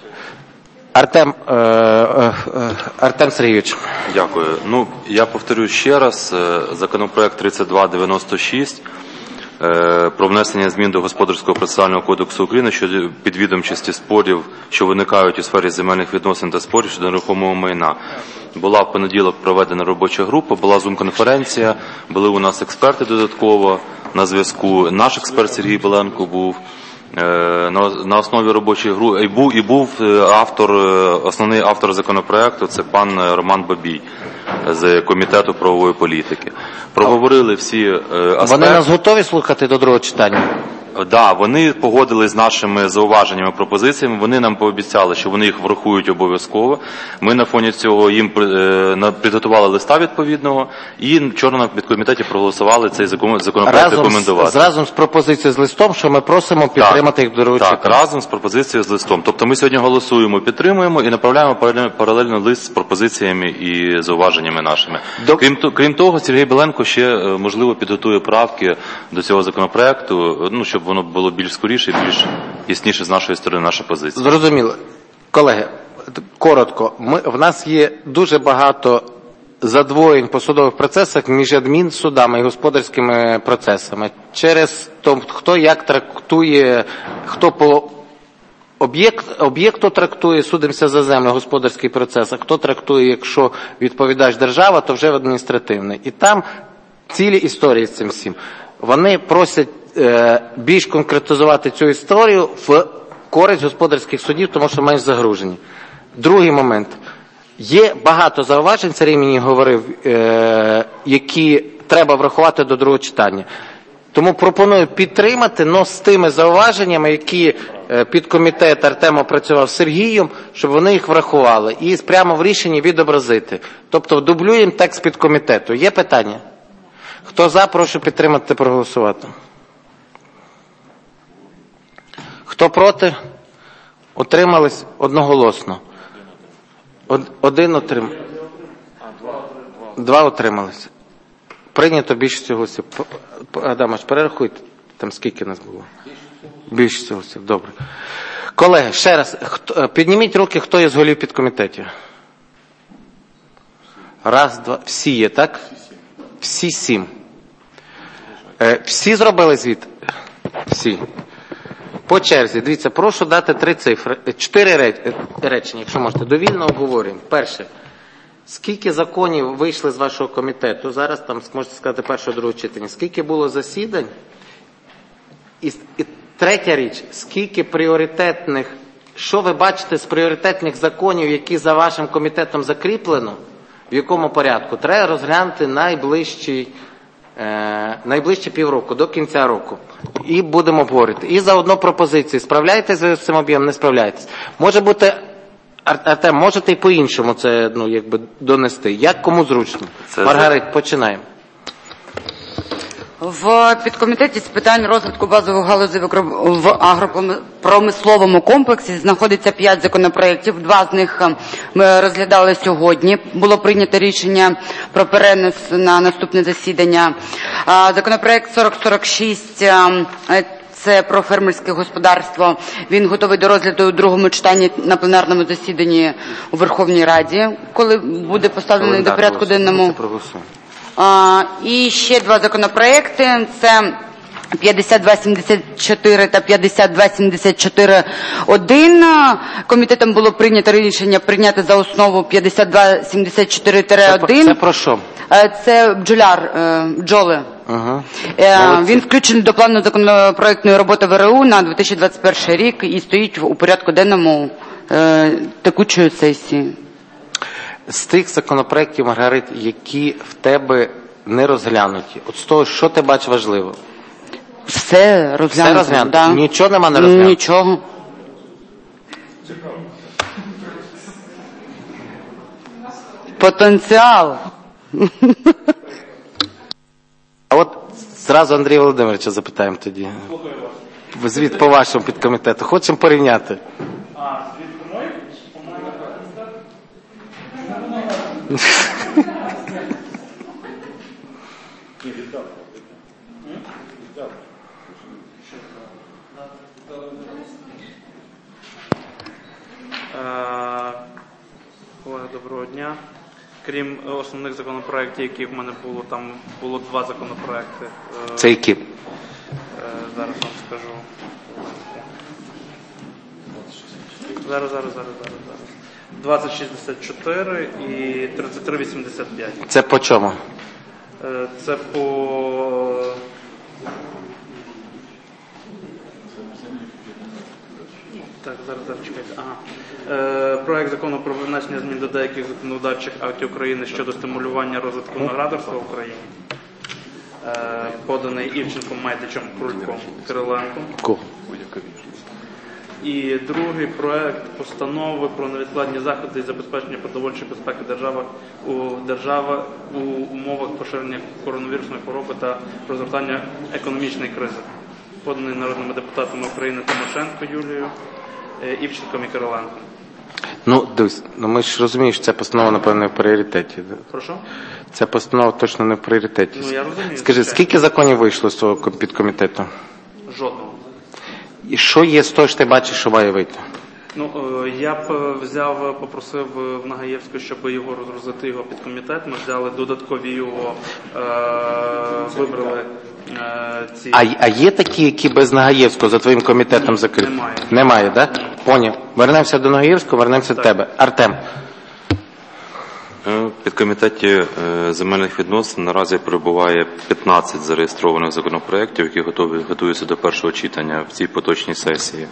Артем, е, е, е, Артем Сергійович. Дякую. Ну, я повторю ще раз, законопроект тридцять два дев'яносто шість про внесення змін до Господарського процесуального кодексу України щодо підвідомчості спорів, що виникають у сфері земельних відносин та спорів щодо нерухомого майна. Була в понеділок проведена робоча група, була зум-конференція, були у нас експерти додатково на зв'язку. Наш експерт Сергій Беленко був. На основі робочої групи і був, і був автор, основний автор законопроекту, це пан Роман Бабій з Комітету правової політики. Проговорили всі аспекти. Вони нас готові слухати до другого читання? Так, да, вони погодились з нашими зауваженнями, пропозиціями, вони нам пообіцяли, що вони їх врахують обов'язково. Ми на фоні цього їм підготували листа відповідного і вчора на підкомітеті проголосували цей законопроект разом рекомендувати. З, разом з пропозицією з листом, що ми просимо підтримати їх до другого читання. Так, разом з пропозицією з листом. Тобто ми сьогодні голосуємо, підтримуємо і направляємо паралельно, паралельно лист з пропозиціями і зауваженнями нашими. До... Крім, крім того, Сергій Беленко ще, можливо, підготує правки до цього законопроекту, ну, щоб воно було більш скоріше і більш ясніше з нашої сторони наша позиція. Зрозуміло. Колеги, коротко, ми, в нас є дуже багато задвоєнь по судових процесах між адмінсудами і господарськими процесами. Через то, хто як трактує, хто по об'єкт, об'єкту трактує, судимося за землю, господарський процес, а хто трактує, якщо відповідач держава, то вже адміністративний. І там цілі історії з цим всім. Вони просять більш конкретизувати цю історію в користь господарських судів, тому що менш загружені. Другий момент. Є багато зауважень, Сергій мені говорив, які треба врахувати до другого читання. Тому пропоную підтримати, но з тими зауваженнями, які підкомітет Артем опрацював з Сергієм, щоб вони їх врахували. І прямо в рішенні відобразити. Тобто дублюємо текст підкомітету. Є питання? Хто за, прошу підтримати та проголосувати. Хто проти? Утримались одноголосно. Один отримав. Два утримались. Прийнято більшість голосів. Адамович, перерахуйте, там скільки нас було. Більшість голосів, добре. Колеги, ще раз, хто, підніміть руки, хто є з голів підкомітетів. Раз, два, всі є, так? Всі сім. Всі зробили звіт? Всі. По черзі, дивіться, прошу дати три цифри, чотири речення, якщо можете. Довільно обговорюємо. Перше. Скільки законів вийшли з вашого комітету? Зараз там можете сказати першого, другого читання. Скільки було засідань? І, і третя річ. Скільки пріоритетних, що ви бачите з пріоритетних законів, які за вашим комітетом закріплено, в якому порядку? Треба розглянути найближчий, е, найближчі півроку, до кінця року. І будемо обговорити. І заодно пропозиції. Справляєтесь ви з цим об'ємом, не справляєтесь. Може бути, Артем, можете і по-іншому це, ну, якби донести. Як кому зручно? Це Маргарит, це... починаємо. В підкомітеті з питань розвитку базових галузей в агропромисловому комплексі знаходиться п'ять законопроєктів. Два з них ми розглядали сьогодні. Було прийнято рішення про перенос на наступне засідання. Законопроєкт сорок сорок шість – це про фермерське господарство. Він готовий до розгляду у другому читанні на пленарному засіданні у Верховній Раді, коли буде поставлений до порядку денному. А, і ще два законопроекти. Це п'ятдесят два сімдесят чотири та п'ятдесят два сімдесят чотири один. Комітетом було прийнято рішення прийняти за основу п'ятдесят два сімдесят чотири один. Це про що? Це бджоляр, бджоли. Ага. Він включений до плану законопроектної роботи ВРУ на дві тисячі двадцять перший рік і стоїть у порядку денному текучої сесії. З тих законопроєктів, Маргарит, які в тебе не розглянуті, от з того, що ти бачиш важливо? Все розглянуто. Все розглянуто? Да. Нічого нема не розглянуто? Нічого. Потенціал. А от зразу Андрія Володимировича запитаємо тоді. Звіт по вашому підкомітету. Хочемо порівняти. А, звіт по моєму? Колеги, доброго дня. Крім основних законопроєктів, які в мене було, там було два законопроєкти. Це які? Зараз вам скажу. Зараз, зараз, зараз, зараз, зараз. двадцять шістдесят чотири і тридцять три вісімдесят п'ять. Це по чому? Це по... Так, зараз, зараз, чекайте. Ага. Е, проект закону про внесення змін до деяких законодавчих актів України щодо стимулювання розвитку виноградарства в Україні. Е, поданий Івченком, Майдичем, Крульком, Кириленком. І другий проект постанови про невідкладні заходи і забезпечення продовольчої безпеки держави у, держава у умовах поширення коронавірусної хвороби та розгортання економічної кризи. Поданий народними депутатами України Тимошенко Юлією, Івченком і Кириленком. Ну, дивись, ну ми ж розуміємо, що ця постанова, напевно, не в пріоритеті. Прошу? Ця постанова точно не в пріоритеті. Ну, я розумію. Скажи, скільки законів вийшло з цього підкомітету? Жодного. І що є з того, що ти бачиш, що має вийти? Ну, я б взяв, попросив в Нагаєвську, щоб його розгрузити, його підкомітет. Ми взяли додаткові його, е, вибрали е, ці... А, а є такі, які без Нагаєвського за твоїм комітетом закриті? Немає. Немає, так? Да? Поняв. Вернемося до Нагаєвського, вернемося до тебе. Артем. В підкомітеті земельних відносин наразі перебуває п'ятнадцять зареєстрованих законопроєктів, які готові, готуються до першого читання в цій поточній сесії.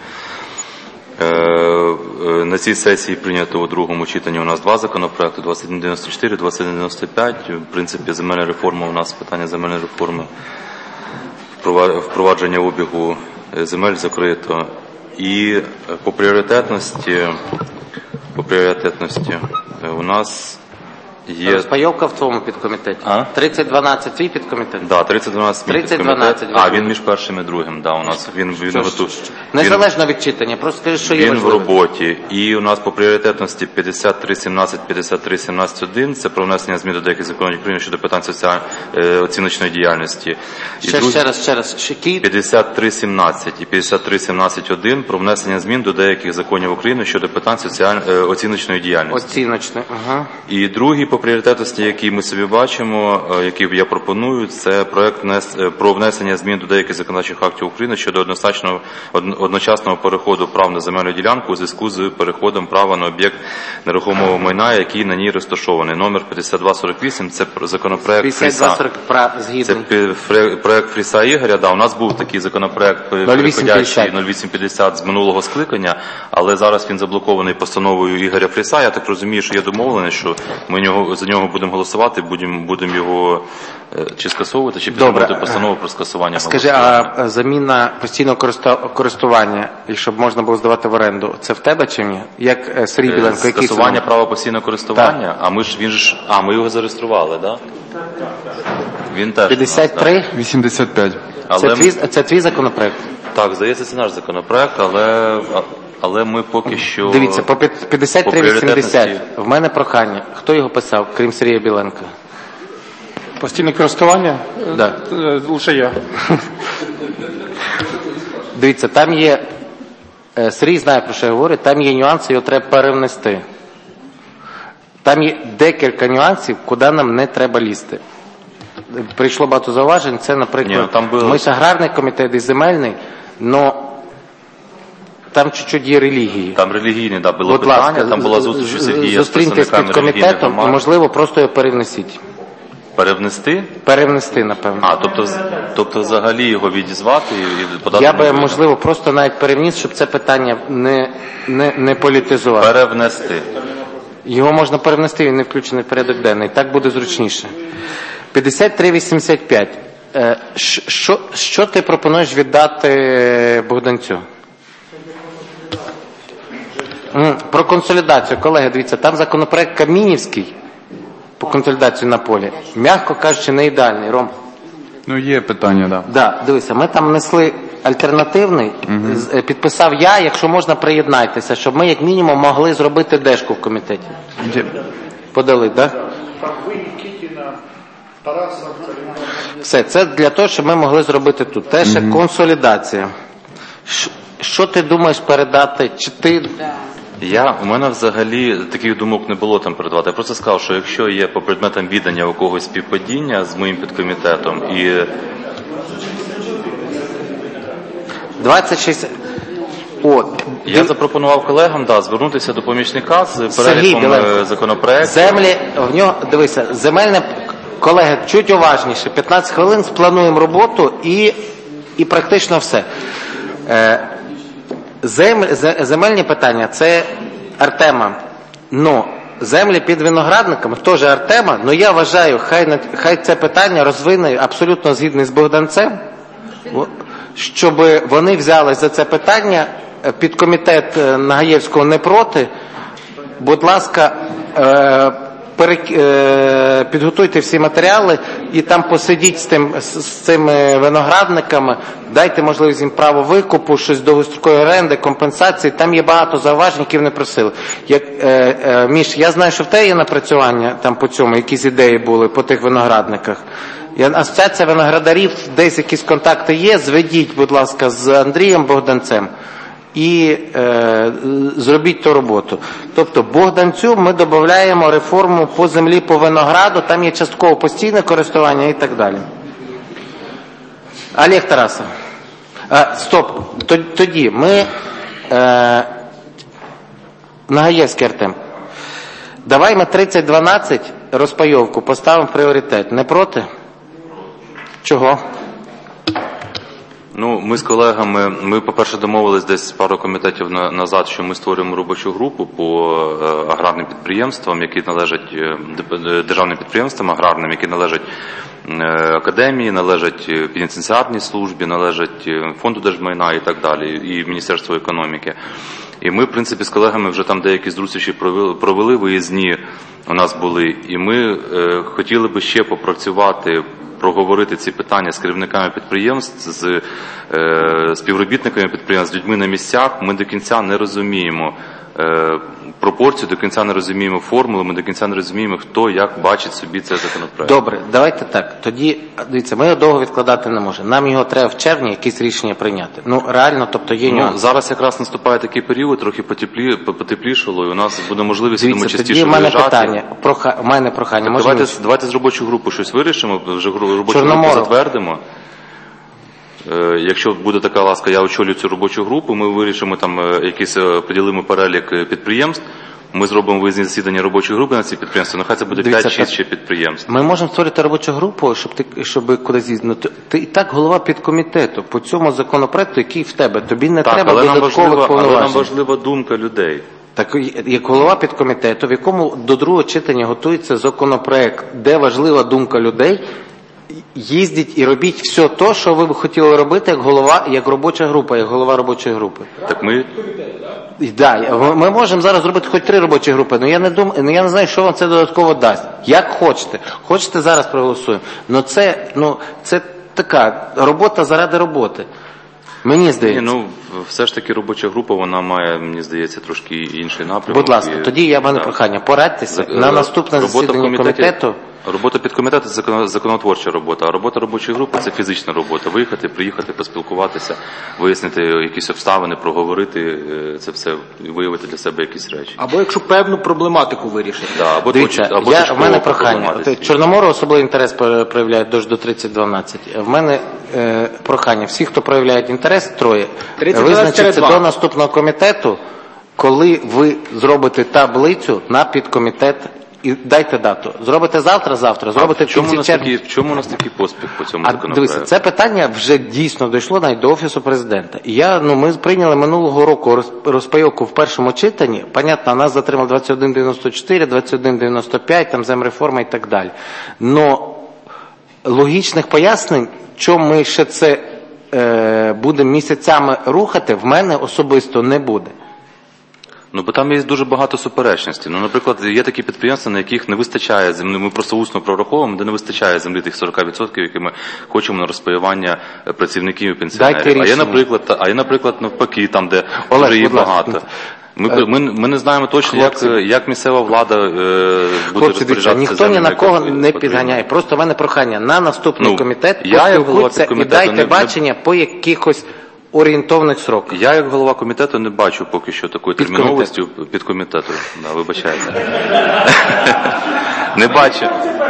На цій сесії прийнято у другому читанні у нас два законопроекти, двадцять один дев'яносто чотири, двадцять один дев'яносто п'ять. В принципі, земельна реформа у нас, питання земельної реформи, впровадження обігу земель закрито. І по пріоритетності, по пріоритетності у нас є... Розпайовка в твоєму підкомітеті? А? тридцять дванадцять твій підкомітет? Так, да, тридцять дванадцять мій підкомітет. А, він між першим і другим, да, у нас. Він, він готов... Незалежно від читання, просто скажи, що є він важливо. Він в роботі. І у нас по пріоритетності п'ятдесят три сімнадцять, п'ятдесят три сімнадцять один, це про внесення змін до деяких законів України щодо питань соціальної оціночної діяльності. І ще, друг... ще раз, ще раз. Шики... п'ятдесят три сімнадцять і п'ятдесят три сімнадцять один про внесення змін до деяких законів України щодо питань соціальної оціночної діяльності. Оціночної, ага. І другий по пріоритетності, які ми собі бачимо, які я пропоную, це проект про внесення змін до деяких законодавчих актів України щодо однозначного одночасного переходу прав на земельну ділянку у зв'язку з переходом права на об'єкт нерухомого майна, який на ній розташований. Номер п'ятдесят два сорок вісім, це законопроект Фріса. Це проект Фріса Ігоря. Да, у нас був такий законопроект переходящий нуль вісім п'ятдесят з минулого скликання, але зараз він заблокований постановою Ігоря Фріса. Я так розумію, що є домовлено, що ми нього, за нього будемо голосувати, будемо, будемо його чи скасовувати, чи підтримувати постанову про скасування. Скажи, а заміна постійного користування, і щоб можна було здавати в оренду, це в тебе чи ні? Як Сергій Біленко, який скасування права постійного користування, так. а ми ж він ж, а ми його зареєстрували, да? Він теж п'ятдесят три вісімдесят п'ять. Але... Це, твій, це твій законопроект? Так, здається, це наш законопроект, але але ми поки що... Дивіться, по п'ятдесят три вісімдесят. В мене прохання. Хто його писав, крім Сергія Біленка? Постійне користування? Да. Лише я. Дивіться, там є, Сергій знає, про що я говорю, там є нюанси, його треба перевнести. Там є декілька нюансів, куди нам не треба лізти. Прийшло багато зауважень, це, наприклад, Ні, там було... ми ж аграрний комітет і земельний, але там чуть-чуть є релігії. Там релігійні, да, було Будь питання, ласка, там була зустріч у Сергія з зустріньтесь під комітетом і, можливо, просто його перевнесіть. Перевнести? Перевнести, напевно. А, тобто, тобто взагалі його відізвати і подати... Я би, можливо, просто навіть перевніс, щоб це питання не, не, не політизувати. Перевнести. Його можна перевнести, він не включений в порядок денний. Так буде зручніше. п'ятдесят три вісімдесят п'ять. Що, що ти пропонуєш віддати Богданцю? Про консолідацію. Колеги, дивіться, там законопроект Камінівський по консолідації на полі. М'яко кажучи, не ідеальний, Ром. Ну, є питання, так. Да. Да, дивися, ми там внесли альтернативний, угу. Підписав я, якщо можна, приєднайтеся, щоб ми, як мінімум, могли зробити дешку в комітеті. Подали, так? Да? Все, це для того, щоб ми могли зробити тут. Те ще угу. консолідація. Ш, що ти думаєш передати? Чи ти... Я, у мене взагалі таких думок не було там передавати. Я просто сказав, що якщо є по предметам відання у когось співпадіння з моїм підкомітетом і... двадцять шість... От. Я Див... запропонував колегам, да, звернутися до помічника з переліком законопроекту. Землі, в нього, дивися, земельне... Колеги, чуть уважніше, п'ятнадцять хвилин, сплануємо роботу і, і практично все. Е, зем, земельні питання, це Артема. Ну, землі під виноградниками, теж Артема, але я вважаю, хай, хай це питання розвине абсолютно згідно з Богданцем, щоб вони взялись за це питання, підкомітет Нагаєвського не проти, будь ласка, е, підготуйте всі матеріали і там посидіть з, тим, з цими виноградниками, дайте можливість їм право викупу, щось довгострокової оренди, компенсації. Там є багато зауважень, які вони просили. Як, е, е, Міш, я знаю, що в тебе є напрацювання там по цьому, якісь ідеї були по тих виноградниках. Асоціація виноградарів, десь якісь контакти є, зведіть, будь ласка, з Андрієм Богданцем і е, зробіть ту роботу. Тобто Богданцю ми додаємо реформу по землі, по винограду, там є частково постійне користування і так далі. Олег Тарасов. А, стоп, тоді ми е, Нагаєвський Артем. Давай ми тридцять дванадцять розпайовку поставимо в пріоритет. Не проти? Чого? Ну, ми з колегами, ми, по-перше, домовились десь пару комітетів на, назад, що ми створюємо робочу групу по е, аграрним підприємствам, які належать, е, державним підприємствам аграрним, які належать е, академії, належать пенітенціарній службі, належать фонду держмайна і так далі, і Міністерству економіки. І ми, в принципі, з колегами вже там деякі зустрічі провели, провели виїзні у нас були, і ми е, хотіли би ще попрацювати, проговорити ці питання з керівниками підприємств, з е, співробітниками підприємств, з людьми на місцях. Ми до кінця не розуміємо, е, пропорцію, до кінця не розуміємо формулу, ми до кінця не розуміємо, хто як бачить собі цей законопроект. Добре, давайте так. Тоді, дивіться, ми його довго відкладати не можемо. Нам його треба в червні якісь рішення прийняти. Ну, реально, тобто є Ну, нюанс. зараз якраз наступає такий період, трохи потеплі, потеплішало, і у нас буде можливість, я думаю, Дивіться, частіше тоді в мене виїжджати. питання. Проха... У мене прохання. Так, Можемо... давайте, давайте з робочою групою щось вирішимо, вже гру- робочу групу Чорноморов. затвердимо. Е, Якщо буде така ласка, я очолю цю робочу групу, ми вирішимо там е, якийсь, е, поділимо перелік е, підприємств, ми зробимо виїзні засідання робочої групи на ці підприємства, нехай це буде Дивіться, п'ять-шість так. ще підприємств. Ми можемо створити робочу групу, щоб ти щоб кудись їздити. Ти і так голова підкомітету по цьому законопроекту, який в тебе. Тобі не Так, треба але нам, додаткових важлива, але нам повноважень. важлива думка людей. Так, як голова підкомітету, в якому до другого читання готується законопроект, де важлива думка людей, їздіть і робіть все те, що ви б хотіли робити як голова, як робоча група, як голова робочої групи. Так ми І, да, ми- ми можемо зараз зробити хоч три робочі групи, але я не думаю, ну я не знаю, що вам це додатково дасть. Як хочете. Хочете, зараз проголосуємо. Но це, ну, це така робота заради роботи. Мені Ні, здається. ну, все ж таки робоча група, вона має, мені здається, трошки інший напрямок. Будь ласка, І- тоді я в мене да. прохання. Порадьтеся За- на наступне робота в засідання комітеті- комітету. Робота підкомітету – це закон- законотворча робота, а робота робочої групи – це фізична робота. Виїхати, приїхати, поспілкуватися, вияснити якісь обставини, проговорити е, це все, і виявити для себе якісь речі. Або якщо певну проблематику вирішити. Да, або Дивіться, точ- або я, точково в мене прохання. проблематиці. От Чорноморов особливий інтерес пер- проявляє дощ до тридцять дванадцять. В мене е, прохання. Всі, хто проявляють інтерес, троє, тридцять визначиться два. до наступного комітету, коли ви зробите таблицю на підкомітет і дайте дату. Зробите завтра, завтра, зробите А в в чому, у кінці нас червня. такий, в чому у нас такий поспіх по цьому А законопроекту? дивіться, це питання вже дійсно дійшло навіть до Офісу Президента. І я, ну, ми прийняли минулого року роз- розпайовку в першому читанні. Понятно, нас затримав двадцять один дев'яносто чотири, двадцять один дев'яносто п'ять, там земреформа і так далі. Но логічних пояснень, чому ми ще це е, будемо місяцями рухати, в мене особисто не буде. Ну, бо там є дуже багато суперечностей. Ну, наприклад, є такі підприємства, на яких не вистачає землі, ми просто усно прораховуємо, де не вистачає землі тих сорок відсотків, які ми хочемо на розпаювання е, працівників і Дайте пенсіонерів. А є, рішення. наприклад, а є, наприклад, навпаки, там, де Олег, дуже їх будь ласка. багато. Ми, ми, ми не знаємо точно, як, Хлопці. як місцева влада е, буде Хлопці, дивіться, розпоряджатися ніхто ні землями, на кого як не потрібно. підганяє. Просто в мене прохання на наступний Ну, комітет я, як голова поспілкуйтеся і підкомітету, дайте не- не- бачення по якихось орієнтовних сроках. Я, як голова комітету, не бачу поки що такої Підкомітет. терміновості під комітету. Да, вибачайте. Не бачу.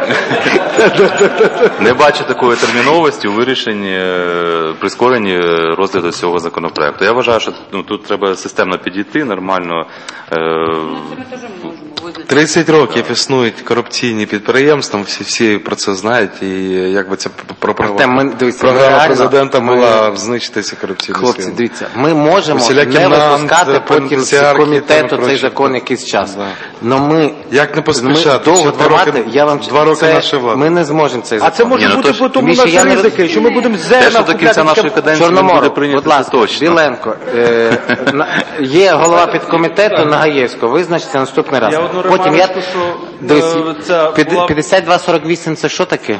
Не бачу такої терміновості у вирішенні, е, прискоренні розгляду цього законопроекту. Я вважаю, що ну, тут треба системно підійти, нормально. е, тридцять років існують корупційні підприємства, всі, всі про це знають, і якби це програма, Артем, ми- дивіться, ми програма реально- президента ми- була знищити ці корупційні Хлопці, схеми. дивіться, ми можемо Усілякі не нам, випускати це потім з пенсіарки, комітету там і цей прочее. закон якийсь час. Да. Но ми, Як не ми поспішати? довго Ще два тримати, роки, я вам два роки це, нашої влади. ми не зможемо цей А закон. це може Ні, ну, бути то ж- по тому Міша, наші я не ризики, що ми будемо Те, зерна що до кінця купляти. нашої каденції не буде Чорноморов, прийнято, будь ласка, це точно. Біленко, е, на- є голова підкомітету Нагаєвського, визначиться наступний раз. Я одну Потім я, ремарочку, що, дивись, е, ця під- була- п'ятдесят два сорок вісім це що таке?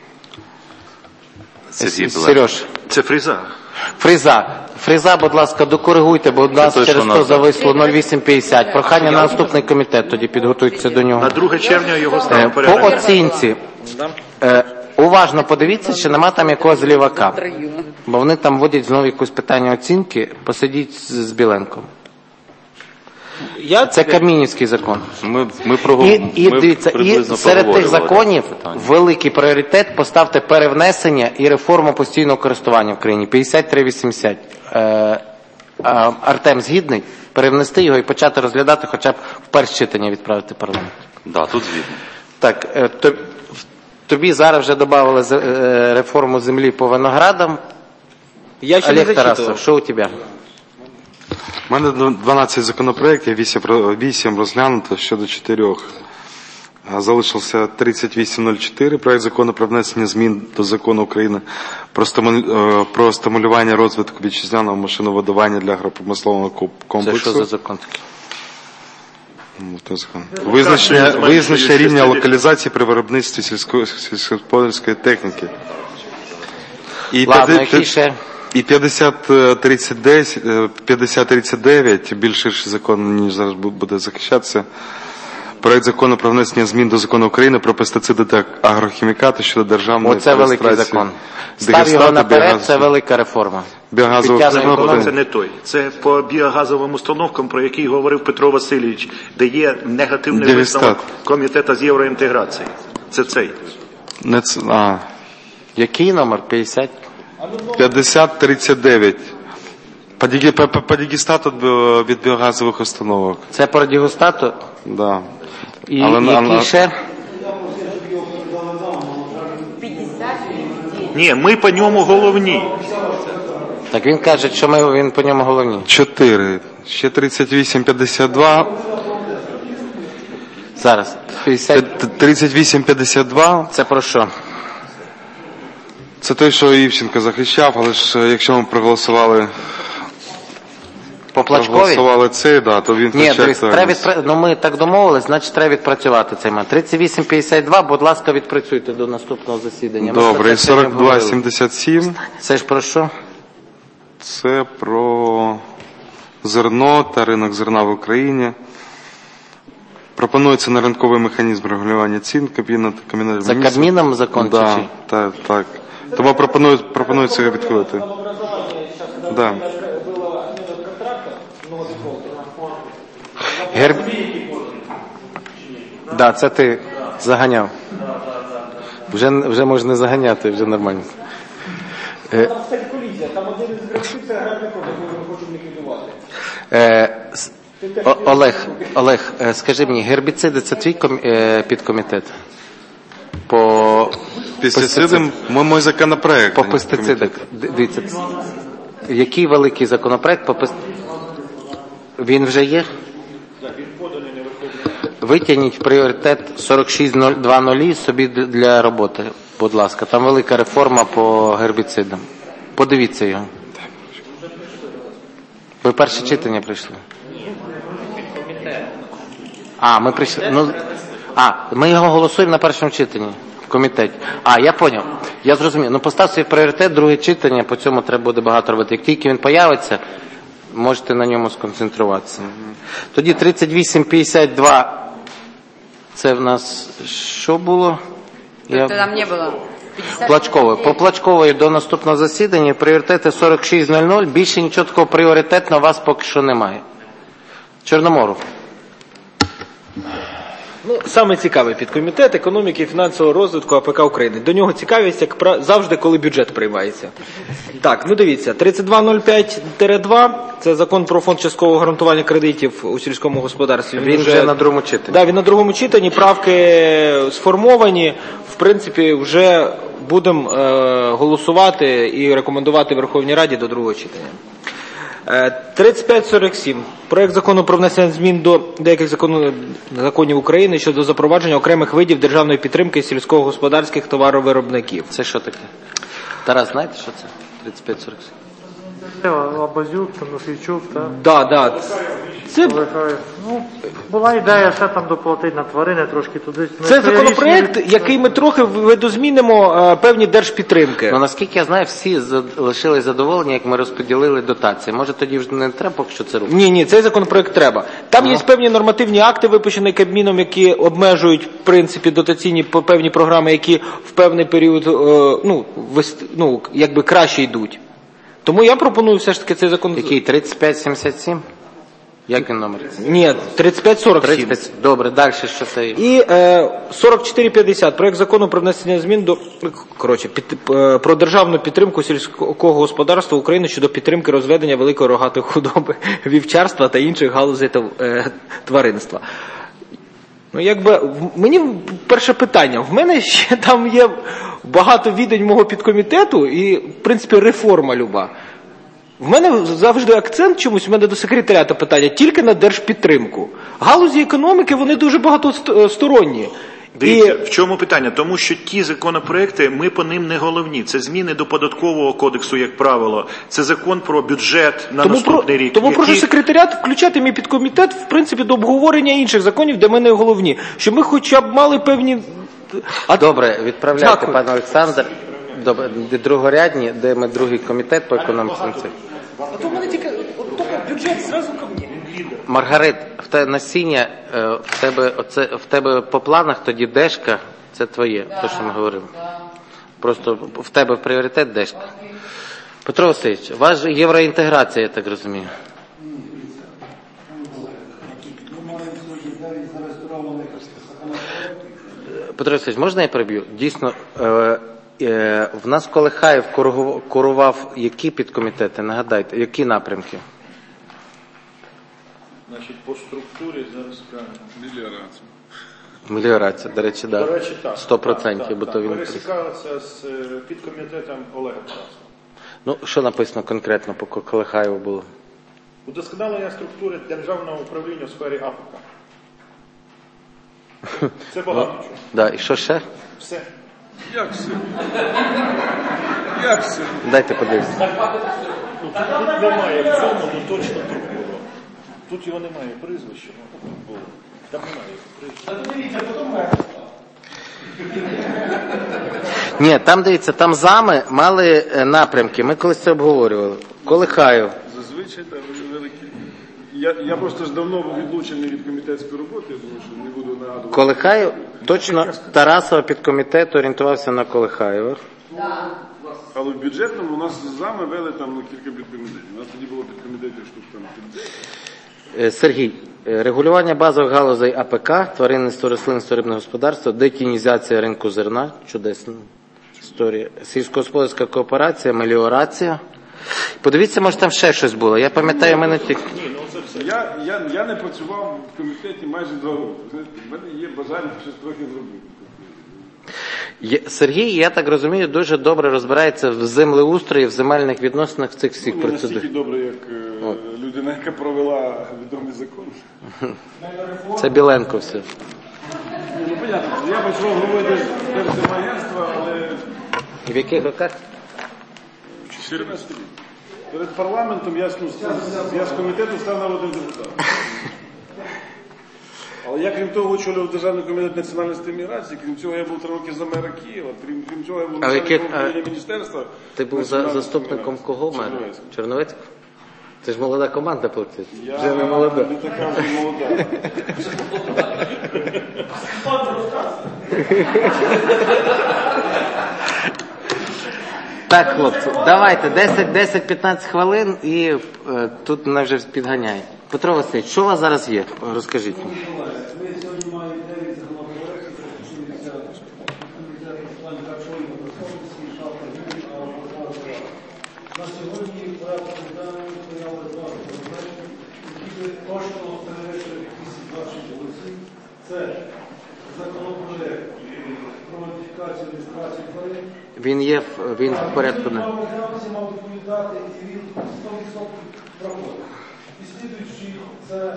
Сергій Білек. Сереж. Це фріза. Фріза. Фріза, будь ласка, докоригуйте, бо у нас точно через то нас. зависло нуль вісім п'ятдесят. Прохання на наступний комітет, тоді підготуйтеся до нього. На друге червня його Е, ставимо По порядок. оцінці. Е, Уважно подивіться, чи нема там якогось лівака. Бо вони там вводять знову якусь питання оцінки. Посидіть з, з Біленком. Я Це Камінівський закон. Ми, ми, прогов... І, і ми дивіться, і приблизно серед тих проговорювали законів це питання. великий пріоритет поставте перевнесення і реформу постійного користування в країні. п'ятдесят три вісімдесят. Е, а, Артем згідний? Перевнести його і почати розглядати, хоча б в перше читання відправити в парламент. Да, тут згідно. Так, е, то, тобі зараз вже додали з- е, реформу землі по виноградам. Я ще не Олег зачитував. Тарасов, що у тебе? У мене дванадцять законопроєктів, вісім, вісім розглянуто щодо чотирьох. А залишився тридцять вісім нуль чотири, проект закону про внесення змін до закону України про, стиму- е, про стимулювання розвитку вітчизняного машиноводування для агропромислового ко- Це комплексу. що за закон такий? Ну, то закон. Визначення, визначення рівня локалізації при виробництві сільсько- сільськогосподарської техніки. І Ладно, п'яти- який ще? І п'ятдесят тридцять дев'ять, більш ширший закон, ніж зараз буде захищатися. Проект закону про внесення змін до закону України про пестициди та агрохімікати щодо державної Оце великий закон. Став його наперед, це велика реформа. Біогазових установок. Це не той. Це по біогазовим установкам, про який говорив Петро Васильович, де є негативний висновок Комітету з євроінтеграції. Це цей. Не це, а. Який номер? п'ятдесят? п'ятдесят тридцять дев'ять. По, дігі, по, по, по дігістату від біогазових установок. Це по дігістату? Да. І але, який але... ще? Ні, ми по ньому головні. Так він каже, що ми, він по ньому головні. Чотири. Ще тридцять вісім п'ятдесят два. Зараз. тридцять вісім п'ятдесят два. Це про що? Це той, що Івченко захищав, але ж якщо ми проголосували по Плачковій? Проголосували цей, да, то він... Ні, треба відпра... ну ми так домовились, значить треба відпрацювати цей момент. тридцять вісім п'ятдесят два, будь ласка, відпрацюйте до наступного засідання. Добре, і сорок два сімдесят сім. Це ж про що? Це про зерно та ринок зерна в Україні. Пропонується на ринковий механізм регулювання цін Кабміну та Кабінету Міністрів. За Кабміном закон? Да, чи? Так, так. Тому пропоную, пропонується його відхилити. Да. Герб... Да, це ти заганяв. Вже, вже можна не заганяти, вже нормально. Е... Там один із гравців це аграрний кодекс, який ми хочемо ліквідувати. О, Олег, Олег, скажи мені, гербіциди – це твій ком... підкомітет? По пестицидам мій законопроект. По пестицидах. Дивіться, який великий законопроект по пестицидах? Він вже є? Витягніть пріоритет сорок шість двадцять собі для роботи, будь ласка. Там велика реформа по гербіцидам. Подивіться його. Ви перше читання прийшли? А, ми прийшли. Ну, а, ми його голосуємо на першому читанні в комітеті. А, я поняв. Я зрозумів. Ну, постав свій пріоритет, друге читання, по цьому треба буде багато робити. Як тільки він появиться, можете на ньому сконцентруватися. Тоді тридцять вісім п'ятдесят два. Це в нас що було? Я... Там не було. Плачкової. По Плачкової до наступного засідання пріоритети сорок шість нуль нуль. Більше нічого такого пріоритетного у вас поки що немає. Чорноморов. Ну, саме цікавий підкомітет економіки і фінансового розвитку АПК України. До нього цікавість, як завжди, коли бюджет приймається. Так, ну дивіться, тридцять два нуль п'ять два, це закон про фонд часткового гарантування кредитів у сільському господарстві. Він, він вже, вже на другому читанні. Так, да, він на другому читанні, правки сформовані, в принципі, вже будемо е, голосувати і рекомендувати Верховній Раді до другого читання. тридцять п'ять сорок сім. Проект закону про внесення змін до деяких законів, законів України щодо запровадження окремих видів державної підтримки сільськогосподарських товаровиробників. Це що таке? Тарас, знаєте, що це? тридцять п'ять сорок сім. Абазюк, Тимофійчук, так? Да, да. Це... Ну, була ідея ще там доплатити на тварини, трошки туди. Це законопроект, рішення... який ми трохи видозмінимо е, певні держпідтримки. Ну, наскільки я знаю, всі лишились задоволені, як ми розподілили дотації. Може, тоді вже не треба поки що це робити? Ні, ні, цей законопроект треба. Там ну. є певні нормативні акти, випущені Кабміном, які обмежують, в принципі, дотаційні певні програми, які в певний період, е, ну, вис... ну, якби краще йдуть. Тому я пропоную все ж таки цей закон... Який? тридцять п'ять сімдесят сім? Як він номер? Ні, тридцять п'ять сорок сім. тридцять п'ять. Добре, далі що це? І е, сорок чотири п'ятдесят. Проект закону про внесення змін до... Коротше, під, е, про державну підтримку сільського господарства України щодо підтримки розведення великої рогатої худоби, вівчарства та інших галузей е, тваринства. Ну, якби, мені перше питання. В мене ще там є багато відень мого підкомітету і, в принципі, реформа люба. В мене завжди акцент чомусь, в мене до секретаріата питання, тільки на держпідтримку. Галузі економіки, вони дуже багатосторонні. Дивіться, і... в чому питання? Тому що ті законопроекти, ми по ним не головні. Це зміни до податкового кодексу, як правило. Це закон про бюджет на тому наступний про... рік. Тому який... прошу секретаріат включати мій підкомітет, в принципі, до обговорення інших законів, де ми не головні. Щоб ми хоча б мали певні... А... Добре, відправляйте, пане Олександр. добре, де другорядні, де ми другий комітет по економіці. А то в мене тільки от тільки бюджет зразу ко мені. Маргарит, в тебе насіння, в тебе, оце, в тебе по планах тоді Дешка, це твоє, те, що ми говорили. Просто в тебе в пріоритет Дешка. Петро Васильович, у вас же євроінтеграція, я так розумію. Петро Васильович, можна я переб'ю? Дійсно, е, е, в нас Колихаєв курував які підкомітети, нагадайте, які напрямки? Значить, по структурі зараз скажемо. Меліорація. Меліорація, до речі, До да. речі, так. сто відсотків, так, бо так, то він... пересікалися з підкомітетом Олега Тарасова. Ну, що написано конкретно по Колихаєву було? Удосконалення структури державного управління у сфері АПК. Це багато чого. Да, і що ще? Все. Як все? Як все? Дайте подивитися. Ну, тут немає в цьому, ну точно тут було. Тут його немає прізвища, ну тут було. Там немає прізвища. Ні, там, дивіться, там зами мали напрямки, ми колись це обговорювали. Колихаєв. Зазвичай там великі. Я, я просто ж давно був відлучений від комітетської роботи, я думаю, що не буду нагадувати. Колихаєв, точно Тарасова підкомітет орієнтувався на Колихаєва. Але в бюджетному у нас зами вели там ну, кілька підкомітетів. У нас тоді було підкомітетів штук там п'ятдесят. Сергій, регулювання базових галузей АПК, тваринництво, рослинництво, рибне господарство, детінізація ринку зерна, чудесна історія, сільськогосподарська кооперація, меліорація. Подивіться, може там ще щось було. Я пам'ятаю, в мене тільки... Я, я, я не працював в комітеті майже два роки. У мене є бажання щось трохи зробити. Сергій, я так розумію, дуже добре розбирається в землеустрої, в земельних відносинах в цих всіх ну, процедурах. Настільки добре, як е, людина, яка провела відомий закон. Це Біленко все. Ну, понятно, я працював головою Держземагентства, але... В яких роках? В чотирнадцятому рік. Перед парламентом я, ну, я з комітету став народним депутатом. Але я, крім того, очолював Державний комітет національності і міграції, крім цього, я був три роки за мера Києва, крім, крім цього, я був начальником управління міністерства. Ти був за, заступником кого мера? Черновецького? Це ж молода команда, платить. Я вже не молода. не така вже молода. Так, хлопці, давайте, десять-п'ятнадцять хвилин і е, тут мене вже підганяє. Петро Васильович, що у вас зараз є? Розкажіть. Ми сьогодні маємо дев'ять законопроєктів, що стосуються комітету питань харчової промисловості, шахти, на сьогодні порядку денний стояли два законопроекти, які би точно перевищили двісті двадцять шість голосів. Це законопроект про модифікацію реєстрації тварин. Він є, він в порядку. Він мав відповідати, і він сто відсотків проходить. І слідуючи, це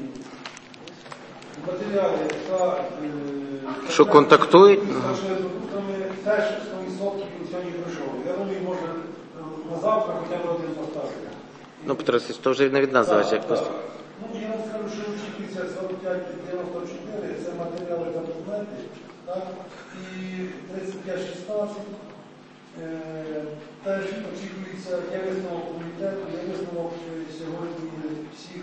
матеріали та що контактують? Теж сто відсотків сьогодні пройшов. Я думаю, може на завтра хоча б один поставити. Ну, Петро Васильович, то вже не від нас залежить, як просто. Ну, я вам скажу, що очікується сорок п'ять дев'яносто чотири, це матеріали та документи, так? І тридцять п'ять шістнадцять. Теж очікується, є висновок комітету, є висновок сьогодні всіх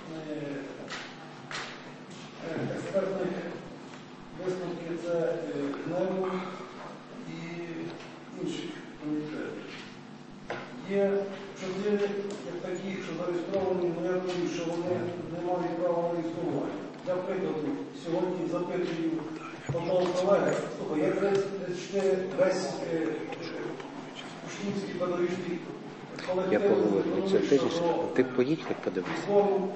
експертних висновків, це ГНЕУ і інших комітетів. Є чотири такі, що зареєстровані, але я думаю, що вони не мають права на існування. Я прикладу сьогодні запитую одного колеги, слухай, я тридцять чотири весь Учнівський педагогічний колектив. Я поговорю цього тижня, ти поїдь, хоч подивися.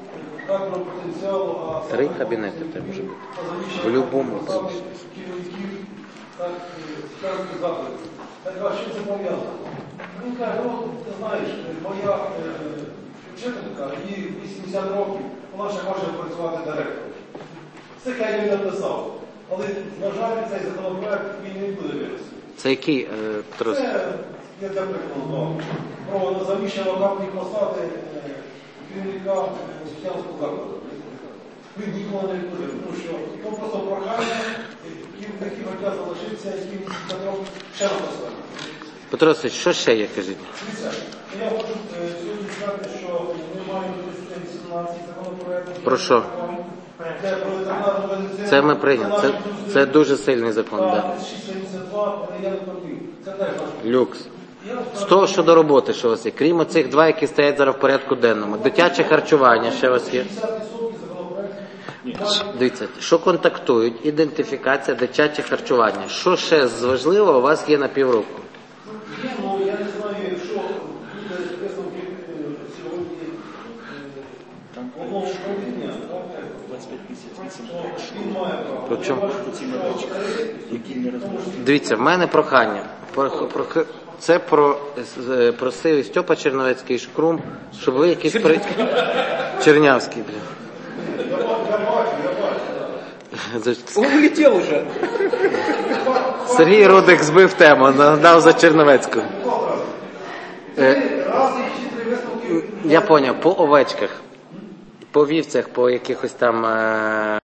Три кабінети там може бути. В будь-якому приміщенні. Так, заклади. Так, а що це пов'язано? Він каже, ну, ти знаєш, моя вчителька, їй вісімдесят років, вона ще може працювати директором. Це хай він написав. Але, на жаль, цей законопроект він не буде вирішити. Це який, Петро? Це, я для прикладу, про заміщення вакантні посади керівника освітянського закладу. Він ніколи не відповів, тому що то просто прохання, які хотять залишитися, які ще написати. Петро Васильович, що ще є, кажіть? Я хочу е, сьогодні сказати, що ми маємо вісімнадцять законопроєктів. Про що? Це про ветеринарну медицину. Це ми прийняли. Це, це дуже сильний закон, так. Да. шість сімдесят два про наявну торгів. Це теж наш. Люкс. З того, що до роботи, що у вас є, крім цих два, які стоять зараз в порядку денному. Дитяче харчування, ще у вас є? Дивіться, що контактують, ідентифікація, дитяче харчування. Що ще з важливого у вас є на півроку? Є, ну я не знаю, якщо буде висновки сьогодні умов управління, він має право. Причому? Дивіться, в мене прохання. Про, про, це про, просив Стьопа Черновецький, Шкрум, щоб ви якісь... При... Чернявський, блін. Он улетел уже. Сергій Рудик збив тему, дав за Черновецького. Я поняв, по овечках, по вівцях, по якихось там